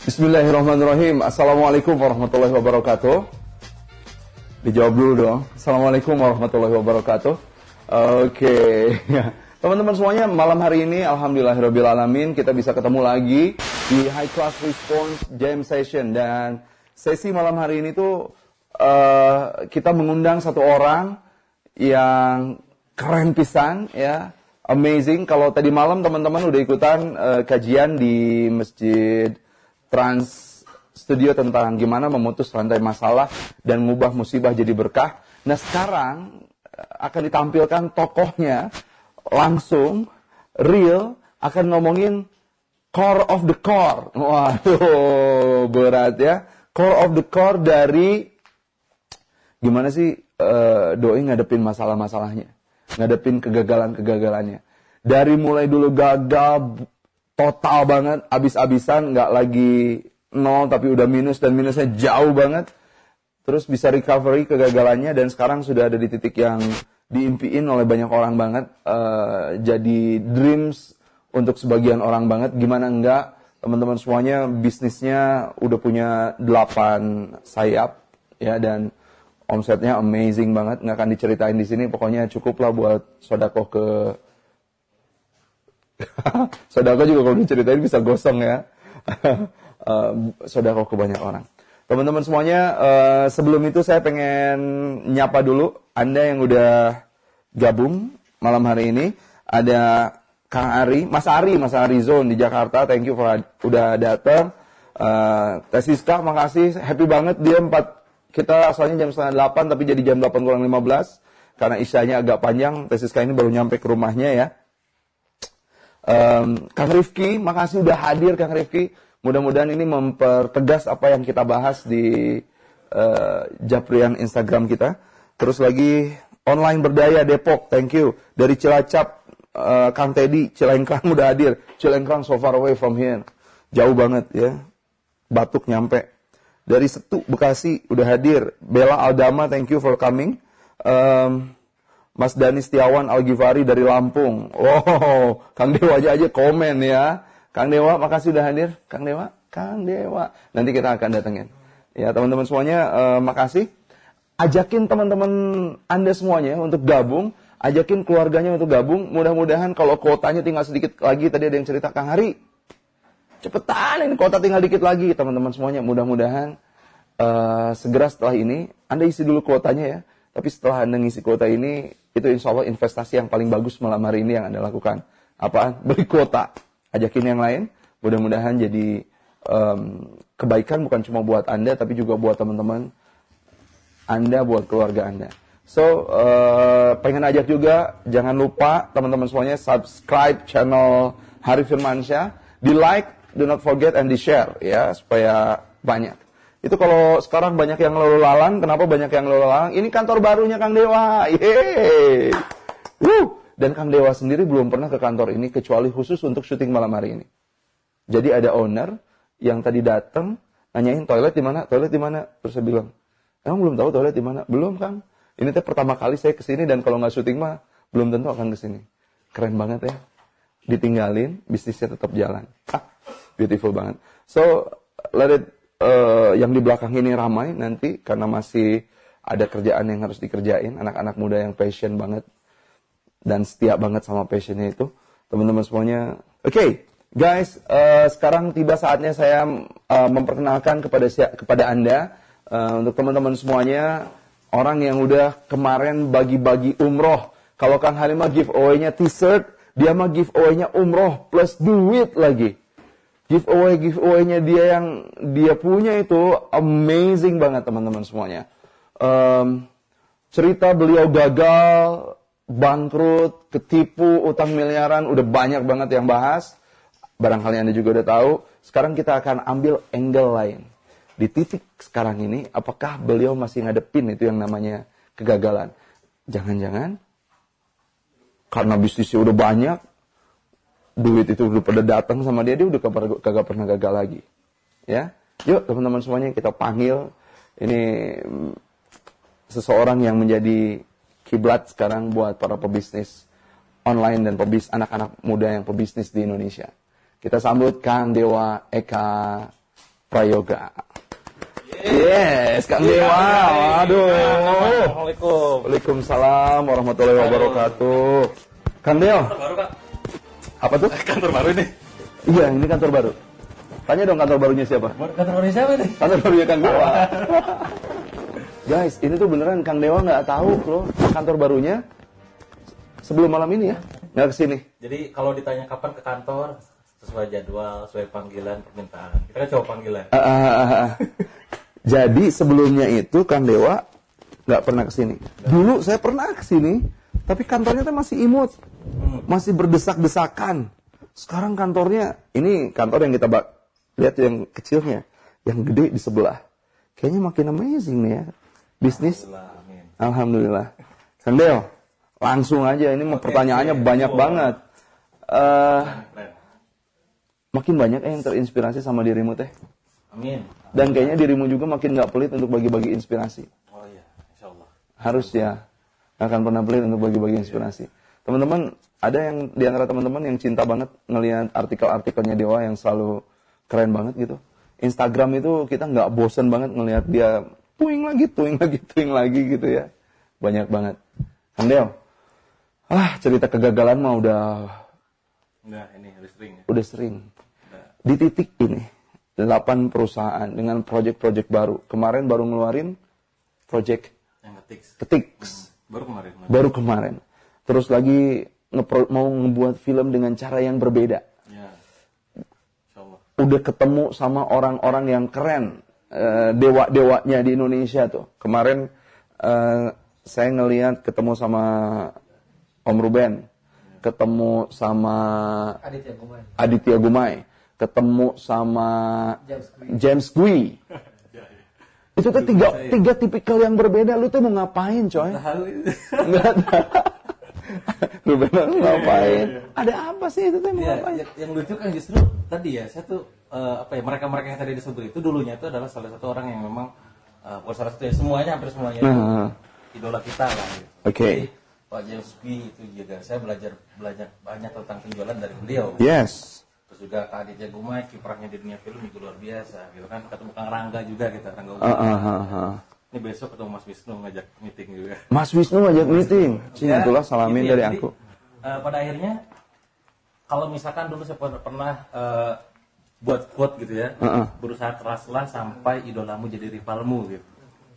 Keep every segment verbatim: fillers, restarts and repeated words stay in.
Bismillahirrahmanirrahim. Assalamualaikum warahmatullahi wabarakatuh. Dijawab dulu dong. Assalamualaikum warahmatullahi wabarakatuh. Oke. Teman-teman semuanya, malam hari ini alhamdulillahirabbil alamin kita bisa ketemu lagi di High Class Response Jam Session, dan sesi malam hari ini tuh uh, kita mengundang satu orang yang keren pisan ya. Amazing. Kalau tadi malam teman-teman udah ikutan uh, kajian di Masjid Trans Studio tentang gimana memutus rantai masalah dan mengubah musibah jadi berkah. Nah sekarang akan ditampilkan tokohnya langsung, real, akan ngomongin core of the core. Waduh, berat ya. Core of the core dari gimana sih uh, doi ngadepin masalah-masalahnya, ngadepin kegagalan-kegagalannya. Dari mulai dulu gagal total banget, abis-abisan, nggak lagi nol tapi udah minus dan minusnya jauh banget. Terus bisa recovery kegagalannya dan sekarang sudah ada di titik yang diimpiin oleh banyak orang banget. Uh, jadi dreams untuk sebagian orang banget. Gimana enggak, teman-teman semuanya bisnisnya udah punya delapan sayap ya, dan omsetnya amazing banget. Nggak akan diceritain di sini. Pokoknya cukup lah buat sodakoh ke sodakoh juga kalau diceritain bisa gosong ya. uh, sodakoh ke banyak orang. Teman-teman semuanya, uh, sebelum itu saya pengen nyapa dulu Anda yang udah gabung malam hari ini. Ada Kang Ari, Mas Ari, Mas Ari Zone di Jakarta. Thank you for udah datang. Uh, Tesiska, makasih. Happy banget dia empat. Kita asalnya jam setengah delapan tapi jadi jam delapan kurang lima belas karena isyanya agak panjang. Tesiska ini baru nyampe ke rumahnya ya. Um, Kang Rifki, makasih udah hadir Kang Rifki. Mudah-mudahan ini mempertegas apa yang kita bahas di uh, Japrian Instagram kita. Terus lagi online berdaya Depok, thank you. Dari Cilacap, uh, Kang Teddy, Cilengkrang udah hadir. Cilengkrang so far away from here, jauh banget ya. Batuk nyampe. Dari Setu, Bekasi udah hadir. Bella Aldama, thank you for coming. Um, Mas Dani Setiawan Al-Ghifari dari Lampung. Oh, Kang Dewa aja aja komen ya. Kang Dewa, makasih udah hadir. Kang Dewa, Kang Dewa. Nanti kita akan datengin. Ya, teman-teman semuanya, uh, makasih. Ajakin teman-teman Anda semuanya untuk gabung. Ajakin keluarganya untuk gabung. Mudah-mudahan kalau kuotanya tinggal sedikit lagi. Tadi ada yang cerita, Kang Hari, cepetan ini kuota tinggal dikit lagi. Teman-teman semuanya, mudah-mudahan uh, segera setelah ini, Anda isi dulu kuotanya ya. Tapi setelah Anda ngisi kuota ini, itu insya Allah investasi yang paling bagus malam hari ini yang Anda lakukan. Apaan? Beli kuota. Ajakin yang lain. Mudah-mudahan jadi um, kebaikan bukan cuma buat Anda, tapi juga buat teman-teman Anda, buat keluarga Anda. So, uh, pengen ajak juga, jangan lupa teman-teman semuanya subscribe channel Hari Firmansyah. Di like, do not forget, and di share ya, supaya banyak. Itu kalau sekarang banyak yang lalu lalang. Kenapa banyak yang lalu lalang? Ini kantor barunya Kang Dewa. Yeay. Woo. Dan Kang Dewa sendiri belum pernah ke kantor ini kecuali khusus untuk syuting malam hari ini. Jadi ada owner yang tadi datang nanyain toilet di mana, toilet di mana. Terus saya bilang, emang belum tahu toilet di mana? Belum Kang. Ini teh pertama kali saya kesini dan kalau nggak syuting mah belum tentu akan kesini. Keren banget ya. Ditinggalin, bisnisnya tetap jalan. Ah, beautiful banget. So let it Uh, yang di belakang ini ramai nanti karena masih ada kerjaan yang harus dikerjain. Anak-anak muda yang passion banget dan setia banget sama passionnya itu. Teman-teman semuanya. Oke, okay, guys, uh, sekarang tiba saatnya saya uh, memperkenalkan kepada kepada Anda uh, untuk teman-teman semuanya, orang yang udah kemarin bagi-bagi umroh. Kalau Kang Halimah giveaway-nya t-shirt, dia mah giveaway-nya umroh plus duit lagi. Giveaway giveaway-nya dia yang dia punya itu amazing banget teman-teman semuanya. Um, cerita beliau gagal, bangkrut, ketipu, utang miliaran, udah banyak banget yang bahas. Barangkali Anda juga udah tahu. Sekarang kita akan ambil angle lain. Di titik sekarang ini, apakah beliau masih ngadepin itu yang namanya kegagalan? Jangan-jangan karena bisnisnya udah banyak, duit itu udah pada datang sama dia, dia udah kagak pernah gagal lagi. Ya, yuk teman-teman semuanya kita panggil ini seseorang yang menjadi kiblat sekarang buat para pebisnis online dan pebis anak-anak muda yang pebisnis di Indonesia. Kita sambut Kang Dewa Eka Prayoga. Yes, Kang Dewa. Aduh. Assalamualaikum. Waalaikumsalam warahmatullahi wabarakatuh. Kang Dewa. Kantor baru, Kak. Apa tuh? Kantor baru ini. Iya, ini kantor baru. Tanya dong kantor barunya siapa? Kantor baru siapa nih? Kantor barunya Kang Dewa. Guys, ini tuh beneran Kang Dewa nggak tahu loh kantor barunya sebelum malam ini ya. Nggak kesini. Jadi kalau ditanya kapan ke kantor, sesuai jadwal, sesuai panggilan, permintaan. Kita kan coba panggilan. Uh, uh, uh, uh. Jadi sebelumnya itu Kang Dewa nggak pernah kesini. Dulu saya pernah kesini, tapi kantornya tuh masih imut, masih berdesak-desakan. Sekarang kantornya, ini kantor yang kita bak lihat yang kecilnya, yang gede di sebelah. Kayaknya makin amazing nih ya, bisnis. Alhamdulillah. Alhamdulillah. Kang Dewa, langsung aja ini mau pertanyaannya banyak banget. Uh, makin banyak eh, yang terinspirasi sama dirimu teh. Amin. Dan kayaknya dirimu juga makin gak pelit untuk bagi-bagi inspirasi. Oh iya, insya Allah. Harus ya. Gak akan pernah pelit untuk bagi-bagi inspirasi. Teman-teman, ada yang di antara teman-teman yang cinta banget ngelihat artikel-artikelnya Dewa yang selalu keren banget gitu. Instagram itu kita gak bosen banget ngelihat dia puing lagi, puing lagi, puing lagi gitu ya. Banyak banget. Kang Dewa, ah cerita kegagalan mah udah... Udah, ini udah sering ya? Udah sering. Udah. Di titik ini, delapan perusahaan dengan project-project baru. Kemarin baru ngeluarin project Yang ketik. ketik. Hmm. Baru kemarin. Baru kemarin. Terus lagi ngepro- mau ngebuat film dengan cara yang berbeda. Ya. Insya Allah. Udah ketemu sama orang-orang yang keren. Uh, dewa-dewanya di Indonesia tuh. Kemarin uh, saya ngelihat ketemu sama Om Ruben. Ketemu sama Aditya Gumai. Aditya Gumai. Ketemu sama James Gui. James Gui. Itu tuh tiga, tiga tipikal yang berbeda. Lu tuh mau ngapain coy? Nggak tahu. Lu bener ngapain? Ada apa sih itu tuh mau Ya, ngapain? yang, yang lucu kan justru tadi ya, saya tuh uh, apa ya, mereka-mereka yang tadi disebut itu dulunya itu adalah salah satu orang yang memang uh, bukan salah satu ya, semuanya hampir semuanya itu Nah. idola kita lah gitu. Oke. Jadi, Pak James Gui itu juga saya belajar belajar banyak tentang penjualan dari beliau. Yes. Terus juga Kak Aditya Gumai, kiprahnya di dunia film juga luar biasa gitu kan. Ketemu Kang Rangga juga kita, Rangga Uh, Umar. uh, uh, uh. Ini besok ketemu Mas Wisnu ngajak meeting juga. Mas Wisnu ngajak meeting. Cina itulah salamin gitu ya. dari Jadi, aku. eh, pada akhirnya kalau misalkan dulu saya pernah, pernah eh, buat quote gitu ya, Uh-uh. berusaha keraslah sampai idolamu jadi rivalmu gitu.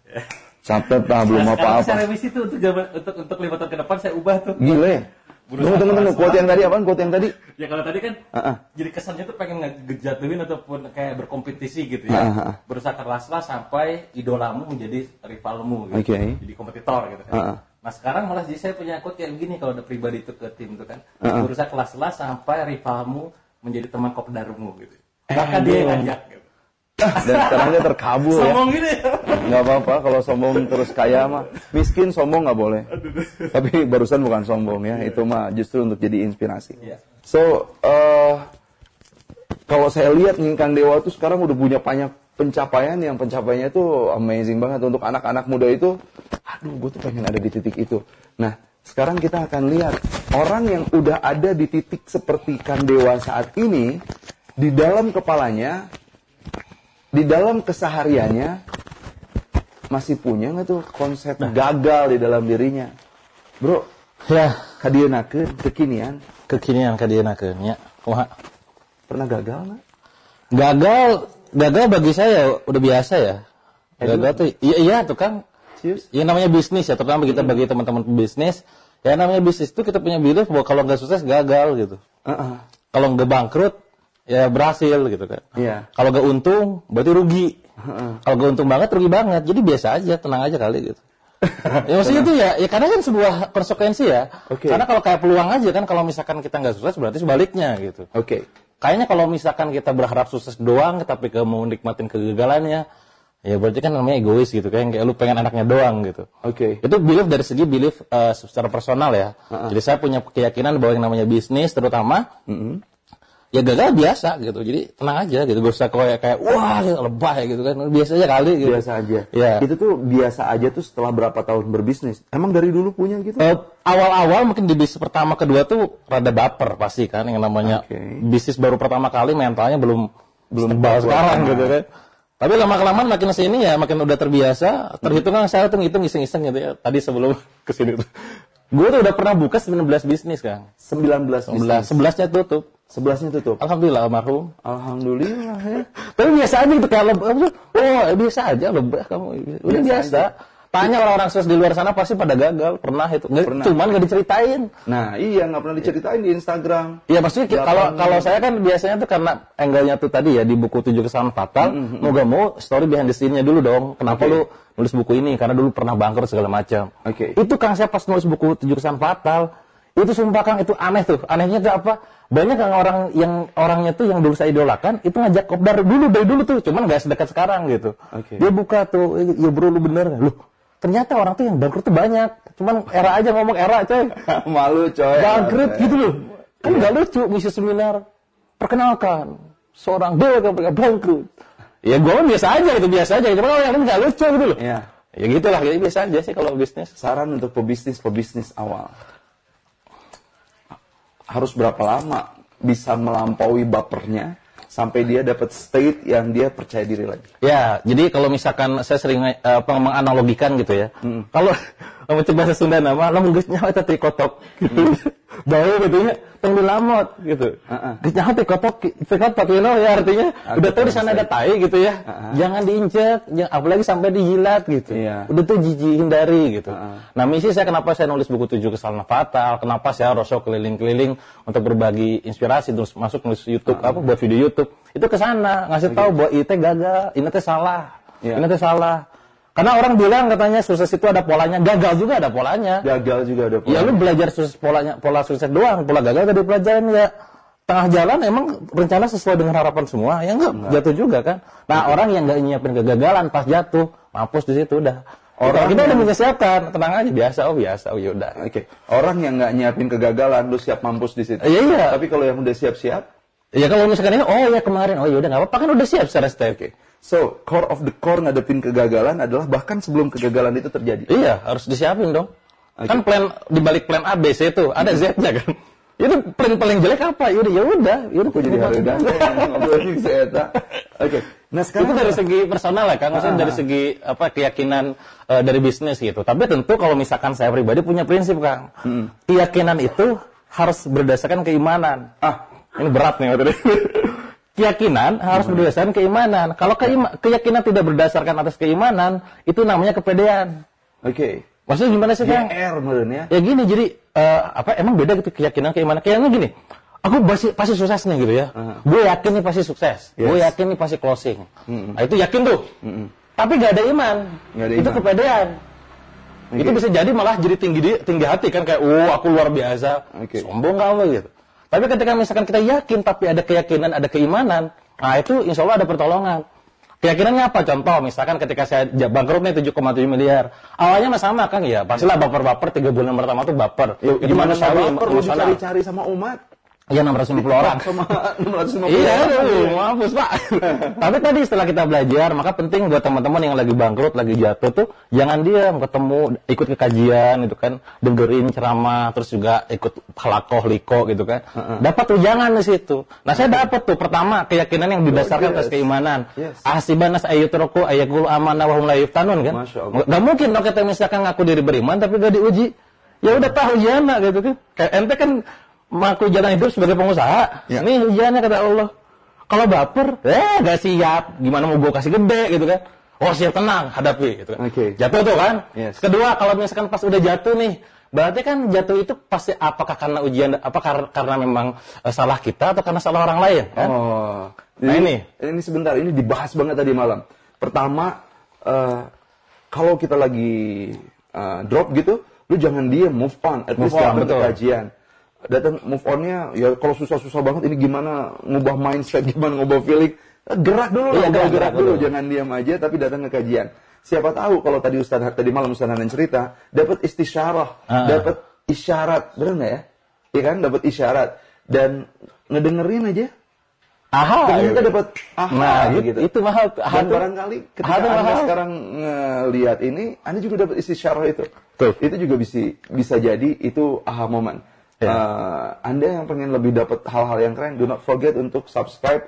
Capek lah belum Nah, sekarang apa-apa. saya revisi tuh untuk zaman, untuk untuk lima tahun ke depan saya ubah tuh. Gile. Tunggu, tunggu, tunggu. Quote yang tadi apaan? Quote yang tadi? Ya kalau tadi kan Uh-uh. jadi kesannya tuh pengen ngejatuhin ataupun kayak berkompetisi gitu ya. Uh-uh. Berusaha keraslah sampai idolamu menjadi rivalmu gitu. Oke. Jadi kompetitor gitu kan. Uh-uh. Nah sekarang malah jadi saya punya quote kayak begini kalau ada pribadi itu ke tim tuh kan. Uh-uh. Berusaha keraslah sampai rivalmu menjadi teman kopdarmu gitu. Eh, Bahkan dia yang aduh. ngajak gitu. Dan sekarang dia terkabul ya. Sombong gitu ya. Nggak apa-apa kalau sombong terus kaya mah. Miskin sombong nggak boleh. Tapi barusan bukan sombong ya. Itu mah justru untuk jadi inspirasi. Iya. So, uh, kalau saya lihat nih Kang Dewa tuh sekarang udah punya banyak pencapaian yang pencapaiannya itu amazing banget untuk anak-anak muda itu. Aduh, gue tuh pengen ada di titik itu. Nah, sekarang kita akan lihat orang yang udah ada di titik seperti Kang Dewa saat ini, di dalam kepalanya, di dalam kesehariannya masih punya nggak tuh konsep gagal di dalam dirinya, bro? Ya, Kadienakeun kekinian kekinian kadienakeun nya. Kumaha? pernah gagal nggak? Gagal, gagal bagi saya udah biasa ya. Gagal tuh iya iya tuh kan. Serius? Ya namanya bisnis ya, terutama kita bagi teman-teman bisnis, ya namanya bisnis itu kita punya belief bahwa kalau nggak sukses gagal gitu. Uh-uh. Kalau nggak bangkrut ya berhasil gitu kan. Iya. Kalau nggak untung berarti rugi. Uh-uh. Kalau nggak untung banget rugi banget. Jadi biasa aja, tenang aja kali gitu. Ya maksudnya itu ya, ya karena kan sebuah konsekuensi ya. Oke. Karena kalau kayak peluang aja kan, kalau misalkan kita nggak sukses berarti sebaliknya gitu. Oke. Kayaknya kalau misalkan kita berharap sukses doang, tapi ke mau nikmatin kegagalannya, ya berarti kan namanya egois gitu, kayak kayak lu pengen anaknya doang gitu. Oke. Itu belief dari segi belief uh, secara personal ya. Uh-uh. Jadi saya punya keyakinan bahwa yang namanya bisnis terutama, Mm-mm. ya gagal biasa gitu. Jadi tenang aja gitu, gak usah kayak kayak wah gitu, lebay gitu kan. Biasa aja kali gitu. Biasa aja. Ya. Itu tuh biasa aja tuh setelah berapa tahun berbisnis? Emang dari dulu punya gitu? Eh, awal-awal mungkin di bisnis pertama kedua tuh rada baper pasti kan, yang namanya Oke. bisnis baru pertama kali mentalnya belum belum tebal buat sekarang nama. gitu kan. Tapi lama-kelamaan makin sini ya makin udah terbiasa. Terhitung kan saya tuh ngitung iseng-iseng gitu ya. Tadi sebelum kesini tuh. Gue tuh udah pernah buka sembilan belas bisnis, Kang. sembilan belas sebelas, sebelasnya tutup. sebelasnya tutup. Alhamdulillah almarhum. Alhamdulillah ya. Tapi biasa aja gitu kayak lebah. Oh, biasa aja lebah kamu. Udah Biasa biasa. Tanya orang-orang sukses di luar sana pasti pada gagal. Pernah itu. Nggak, Pernah. Cuman gak diceritain. Nah, iya nggak pernah diceritain di Instagram. Iya maksudnya ki- kalau kalau saya kan biasanya tuh karena angle-nya tuh tadi ya di buku tujuh kesalahan fatal, mau gak mau story behind the scene-nya dulu dong. Kenapa Oke. lu nulis buku ini? Karena dulu pernah bangkrut segala macam. Oke. Itu Kang saya pas nulis buku tujuh kesalahan fatal, itu sumpah Kang itu aneh tuh. Anehnya tuh apa? Banyak Kang orang yang orangnya tuh yang dulu saya idolakan itu ngajak kopdar dulu dari dulu tuh, cuman gak sedekat sekarang gitu. Oke. Dia buka tuh, ya bro lu bener. Loh, ternyata orang tuh yang bangkrut tuh banyak. Cuman era aja ngomong era coy. Malu coy. Bangkrut gitu loh. Kan nggak lucu ngisi seminar. Perkenalkan seorang dewa yang bangkrut. Ya gue biasa aja itu biasa aja. Cuma kalau yang ini nggak lucu gitu loh. Iya. Ya gitulah. Jadi biasa aja sih kalau bisnis. Saran untuk pebisnis-pebisnis awal. Harus berapa lama bisa melampaui bapernya sampai dia dapat state yang dia percaya diri lagi. Ya, jadi kalau misalkan saya sering eh, apa menganalogikan gitu ya. Kalau kamu coba bahasa Sunda nama, lo geus nyawa eta teh kotok gitu. Bau gitu ya, tong dilamot gitu. Heeh. Geus nyawa teh kotok, teh kotok you know, ya artinya Aku udah tahu di sana ada tai gitu ya. Heeh. Jangan diinjek, jangan, apalagi sampai dijilat gitu. Iya. Udah tuh jijik hindari gitu. Heeh. Nah, misi saya kenapa saya nulis buku tujuh kesalahan fatal, kenapa saya rosok keliling-keliling untuk berbagi inspirasi terus masuk nulis YouTube apa buat video YouTube. Itu ke sana ngasih tahu bahwa itu gagal, ini teh salah. Iya. Ini teh salah. Karena orang bilang katanya sukses itu ada polanya, gagal juga ada polanya. Gagal juga ada Ya lu belajar sukses polanya, pola sukses doang, pola gagal tadi pelajaran ya. Tengah jalan emang rencana sesuai dengan harapan semua, ya enggak, jatuh juga kan. Nah, orang yang enggak nyiapin kegagalan pas jatuh, mampus di situ udah. Orang kita udah menyiapkan, tenang aja biasa, oh biasa, oh yaudah. Oke. Orang yang nggak nyiapin kegagalan, lu siap mampus di situ. Iya, iya. Tapi kalau yang udah siap-siap, Ya kalau misalkan ini, oh ya kemarin, oh yaudah nggak apa-apa kan udah siap secara step. oke. So, core of the core ngadepin kegagalan adalah bahkan sebelum kegagalan itu terjadi. Iya, harus disiapin dong. Oke. Kan plan di balik plan A, B, C itu ada Z-nya kan. Itu plan paling jelek apa? Yaudah, ya udah, yaudah. Aku jadi hari dan ngobrolin saya. Oke. Nah, sekarang Itu dari segi personal lah kan, maksudnya Ah. dari segi apa keyakinan eh, dari bisnis gitu. Tapi tentu kalau misalkan saya pribadi punya prinsip Kang, keyakinan itu harus berdasarkan keimanan. ah, Ini berat nih waktu ini. Keyakinan harus berdasarkan keimanan. Kalau keima- keyakinan tidak berdasarkan atas keimanan, itu namanya kepedean. oke. Maksudnya gimana sih Kang? G R meren ya. Ya gini, jadi eh, apa emang beda gitu keyakinan keimanan. Kayaknya gini, aku pasti pasti sukses nih gitu ya. Gue yakin nih pasti sukses. Gue Yes. yakin nih pasti closing. Nah itu yakin tuh. Tapi gak ada iman. Nggak ada Itu iman. kepedean. Oke. Itu bisa jadi malah jadi tinggi di- tinggi hati kan kayak, oh aku luar biasa. Oke. Sombong kamu gitu. Tapi ketika misalkan kita yakin tapi ada keyakinan, ada keimanan, nah itu insya Allah ada pertolongan. Keyakinannya apa? Contoh, misalkan ketika saya j- bangkrut nih tujuh koma tujuh miliar. Awalnya mah sama kan ya, pastilah baper-baper tiga bulan pertama tuh baper. Ya, itu gimana manusiawi, nggak baper lu emosional. dicari-cari sama umat? Iya enam ratus lima puluh orang. Sama enam ratus lima puluh Iya, orang. aduh, mampus Pak. Tapi tadi setelah kita belajar, maka penting buat teman-teman yang lagi bangkrut, lagi jatuh tuh, jangan diam, ketemu, ikut ke kajian gitu kan, dengerin ceramah, terus juga ikut halakoh, liko gitu kan. Dapat tujangan di situ. Nah saya dapat tuh, pertama keyakinan yang didasarkan atas yes. keimanan. Yes. Ahsibanas ayyutraku ayyakul amanah wa hum la yuftanun kan. Masya Allah. Gak mungkin dong kita misalkan ngaku diri beriman tapi gak diuji. Ya udah tahu ujiannya gitu kan. Kayak ente kan mengaku jalan hidup sebagai pengusaha. Ya. Ini ujiannya kata Allah. Kalau baper, eh gak siap. Gimana mau gue kasih gede gitu kan. Oh siap, tenang, hadapi gitu kan. Oke. Jatuh tuh kan. Yes. Kedua, kalau misalkan pas udah jatuh nih, berarti kan jatuh itu pasti apakah karena ujian, apa karena, karena memang eh, salah kita atau karena salah orang lain kan. Oh. Nah, ini. Ini sebentar, ini dibahas banget tadi malam. Pertama, eh, kalau kita lagi eh, drop gitu, lu jangan diem, move on. At least Move on, datang ke betul. kajian. Datang move onnya, ya kalau susah-susah banget, ini gimana ngubah mindset, gimana ngubah feeling. Eh, Gerak dulu, Iya, lah, gerak, gerak, gerak dulu. dulu. Jangan diam aja, tapi datang ke kajian. Siapa tahu kalau tadi Ustaz tadi malam Ustaz Hanan cerita, dapat istisyarah, Ah. dapat isyarat, benar nggak ya? Iya kan, dapat isyarat dan ngedengerin aja. Aha. Ternyata gitu. dapat aha Nah, gitu. itu, itu mahal. Aha Dan tuh- barangkali ketika aha tuh Anda mahal. sekarang ngelihat ini, Anda juga dapat istisyarah itu. Tuh. Itu juga bisa bisa jadi itu aha moment. Ya. Eh, anda yang pengen lebih dapat hal-hal yang keren, do not forget untuk subscribe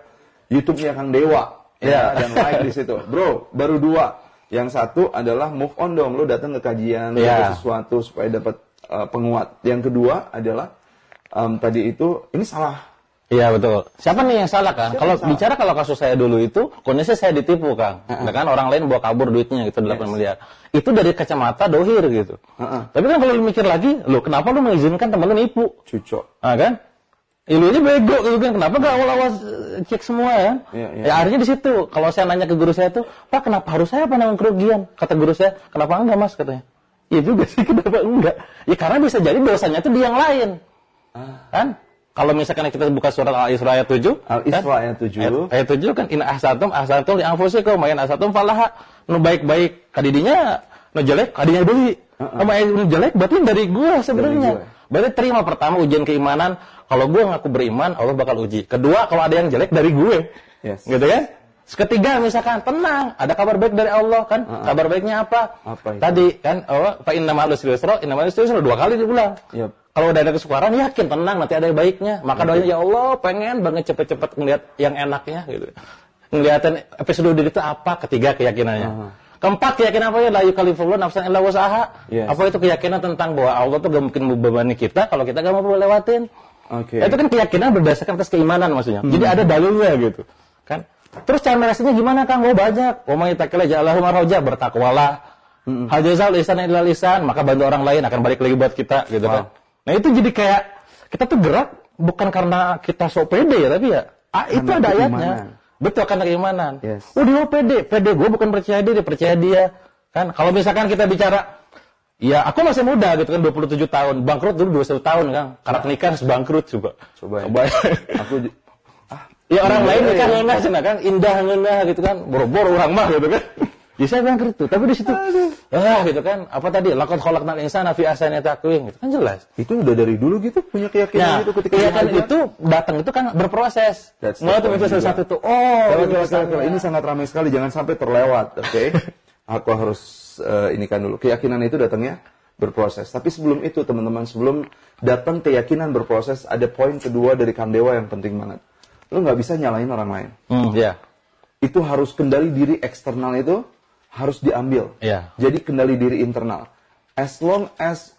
YouTube-nya Kang Dewa, Iya. ya, dan like di situ. Bro, baru dua. Yang satu adalah move on dong, lu datang ke kajian, lu Iya. dapat sesuatu supaya dapat uh, penguat. Yang kedua adalah um, tadi itu ini salah. Iya betul. Siapa nih yang salah Kang? Siapa Kalau yang salah? bicara kalau kasus saya dulu itu kondisi saya ditipu Kang. Uh-uh. Nah, kan orang lain bawa kabur duitnya gitu delapan Yes. miliar. Itu dari kacamata dohir gitu. Uh-uh. Tapi kan kalau lu mikir lagi, lo kenapa lu mengizinkan temen lu nipu? Cucok. Ah kan? Ilu aja bego gitu kan. Kenapa gak awal-awal eh, cek semua ya? Iya, iya. Ya akhirnya di situ. Kalau saya nanya ke guru saya tuh, Pak kenapa harus saya penanggung kerugian? Kata guru saya, kenapa enggak Mas katanya. Iya juga sih, kenapa enggak? Ya karena bisa jadi dosanya tuh di yang lain. Ah. Kan? Kalau misalkan kita buka surat Al-Isra ayat tujuh, Al-Isra kan? ayat tujuh. Ayat, ayat tujuh kan in ahsatum ahsatum li anfusikum wa in ahsatum falaha. Nu baik-baik kadidinya, nu jelek kadidinya beli. Uh-uh. Sama nu jelek berarti dari gua sebenarnya. Dari gua. Berarti terima pertama ujian keimanan, kalau gua ngaku beriman, Allah bakal uji. Kedua, kalau ada yang jelek dari gue. Yes. Gitu kan? Ketiga misalkan tenang, ada kabar baik dari Allah kan? Uh-uh. Kabar baiknya apa? Apa itu? Tadi kan Allah fa inna ma'al usri yusra, inna ma'al usri yusra dua kali diulang. Yep. Kalau udah ada kesukaran, yakin tenang nanti ada yang baiknya. Maka doanya ya Allah, pengen banget cepet-cepet ngeliat yang enaknya gitu. Ngeliatin episode itu apa? Ketiga keyakinannya. Uh-huh. Keempat keyakinan apa ya? La yukallifullahu nafsan illa wus'aha. Yes. Apa itu keyakinan tentang bahwa Allah tuh gak mungkin membebani kita kalau kita gak mau lewatin. Oke. Itu kan keyakinan berdasarkan atas keimanan maksudnya. Jadi ada dalilnya gitu. Kan? Terus cara meresponsnya gimana Kang? Oh banyak. Wa may yattaqilla ja'alahu makhraja, bertakwalah. Hal jazal lisan illa lisan, maka bantu orang lain akan balik lagi buat kita gitu Wow. kan. Nah itu jadi kayak kita tuh gerak bukan karena kita sok pede ya, tapi ya ah, itu Karena ada ayatnya. keimanan. Betul karena keimanan. Yes. Oh dia pede, pede gue bukan percaya dia, dia percaya dia. Kan kalau misalkan kita bicara ya aku masih muda gitu kan dua puluh tujuh tahun, bangkrut dulu dua puluh satu tahun Kang. Karena nikah harus bangkrut coba. Coba ya. Coba. Aku ju- ah, Ya orang lain iya, nikah iya. ngeunah cenah kan, indah ngeunah gitu kan, boro-boro orang mah gitu kan. Ya saya bangkrut tuh, tapi di situ ah gitu kan, apa tadi? Laqad khalaqnal insana fi ahsani taqwim gitu kan jelas. itu udah dari dulu gitu punya keyakinan Nah, gitu ketika keyakinan belajar. itu datang itu kan berproses. That's the Mulai tuh point itu juga. satu tuh, oh, Oke, ini oke, misalnya. oke. Ini sangat ramai sekali, jangan sampai terlewat, oke? Aku harus uh, inikan dulu. Keyakinan itu datangnya berproses. Tapi sebelum itu, teman-teman, sebelum datang keyakinan berproses, ada poin kedua dari Kang Dewa yang penting banget. Lu nggak bisa nyalain orang lain. Hmm, ya. Itu harus kendali diri eksternal itu harus diambil. Iya. Jadi kendali diri internal. As long as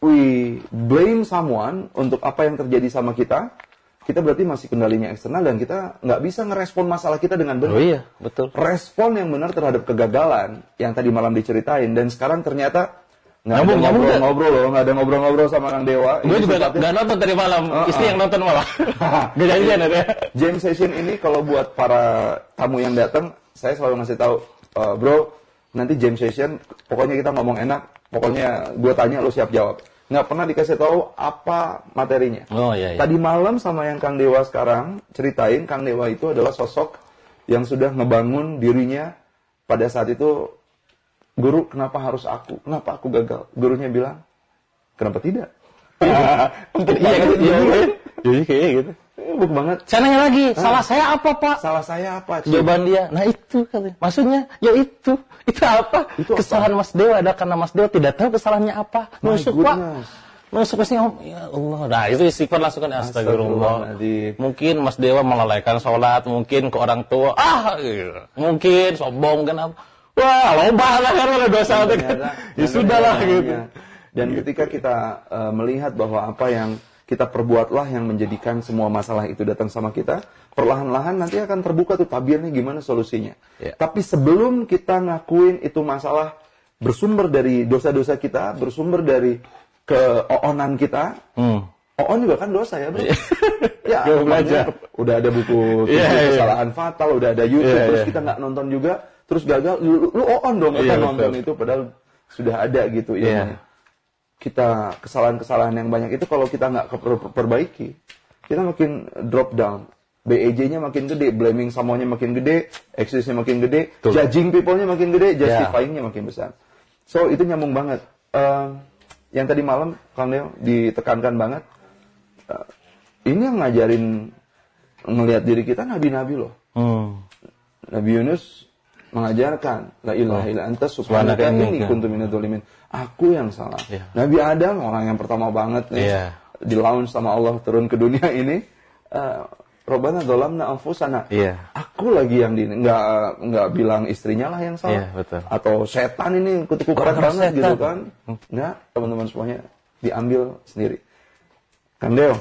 we blame someone untuk apa yang terjadi sama kita, kita berarti masih kendalinya eksternal dan kita nggak bisa ngerespon masalah kita dengan benar. Oh iya, betul. Respon yang benar terhadap kegagalan yang tadi malam diceritain dan sekarang ternyata nggak ada Nyambung, nyambung, ngobrol-ngobrol loh, nggak ada ngobrol-ngobrol sama Kang Dewa. Gue Ini juga sifatnya- nggak nonton tadi malam, Uh-uh. istri yang nonton malah. Gak janjian ya. Jam session ini kalau buat para tamu yang datang, saya selalu ngasih tahu, "E, bro, nanti jam session, pokoknya kita ngomong enak, pokoknya gue tanya lu siap jawab. Nggak pernah dikasih tahu apa materinya. Oh iya, iya. Tadi malam sama yang Kang Dewa sekarang ceritain, Kang Dewa itu adalah sosok yang sudah ngebangun dirinya pada saat itu. Guru, kenapa harus aku? Kenapa aku gagal? Gurunya bilang, kenapa tidak? Iya gitu, iya gitu. Jadi kayak gitu. Empuk banget. Saya nanya lagi, salah saya apa Pak? Salah saya apa? Cik? Jawaban dia, nah itu katanya. Maksudnya, ya itu. Itu apa? Itu apa? Kesalahan Mas Dewa ada karena Mas Dewa tidak tahu kesalahannya apa. My Nusuk Pak. goodness. Nusuk pasti ngomong, ya Allah. Nah itu istighfar langsung kan astagfirullah. Astagfirullahaladzim. Mungkin Mas Dewa melalaikan sholat, mungkin ke orang tua, ah, gitu. Mungkin sombong kan apa. Wah, loba lah kan kalau dosa itu kan. Ternyata- Ya sudahlah ternyata gitu. namanya. Dan ketika kita uh, melihat bahwa apa yang kita perbuatlah yang menjadikan semua masalah itu datang sama kita, perlahan-lahan nanti akan terbuka tuh tabirnya gimana solusinya. Ya. Tapi sebelum kita ngakuin itu masalah bersumber dari dosa-dosa kita, bersumber dari keoonan kita, Hmm. oon juga kan dosa ya bro. Ya, Gua belajar. makanya udah ada buku Iya, tujuh iya. kesalahan fatal, udah ada YouTube, Iya, terus iya. kita nggak nonton juga, terus gagal, lu, lu oon dong kita Iya, nonton betul. itu, padahal sudah ada gitu Iya. ilmunya. Kita kesalahan-kesalahan yang banyak itu kalau kita nggak keper- perbaiki, kita makin drop down. B E J-nya makin gede, blaming someone-nya makin gede, excuse-nya makin gede, Betul. judging people-nya makin gede, Iya. justifying-nya makin besar. So itu nyambung banget. Um, yang tadi malam Kang Neo ditekankan banget. Uh, ini yang ngajarin ngelihat diri kita nabi-nabi loh. Hmm. Nabi Yunus mengajarkan la ilaha illa anta Subhanaka subhanaka inni inni kuntu minadz dzalimin. Aku yang salah. Iya. Nabi Adam orang yang pertama banget nih Iya. di launch sama Allah turun ke dunia ini uh, Robbana dzalamna anfusana. Iya. Aku lagi yang di nggak nggak bilang istrinya lah yang salah. Iya, betul. Atau setan ini kutuk-kutukan Orang banget setan. gitu kan. Enggak, teman-teman semuanya diambil sendiri. Kang Deo,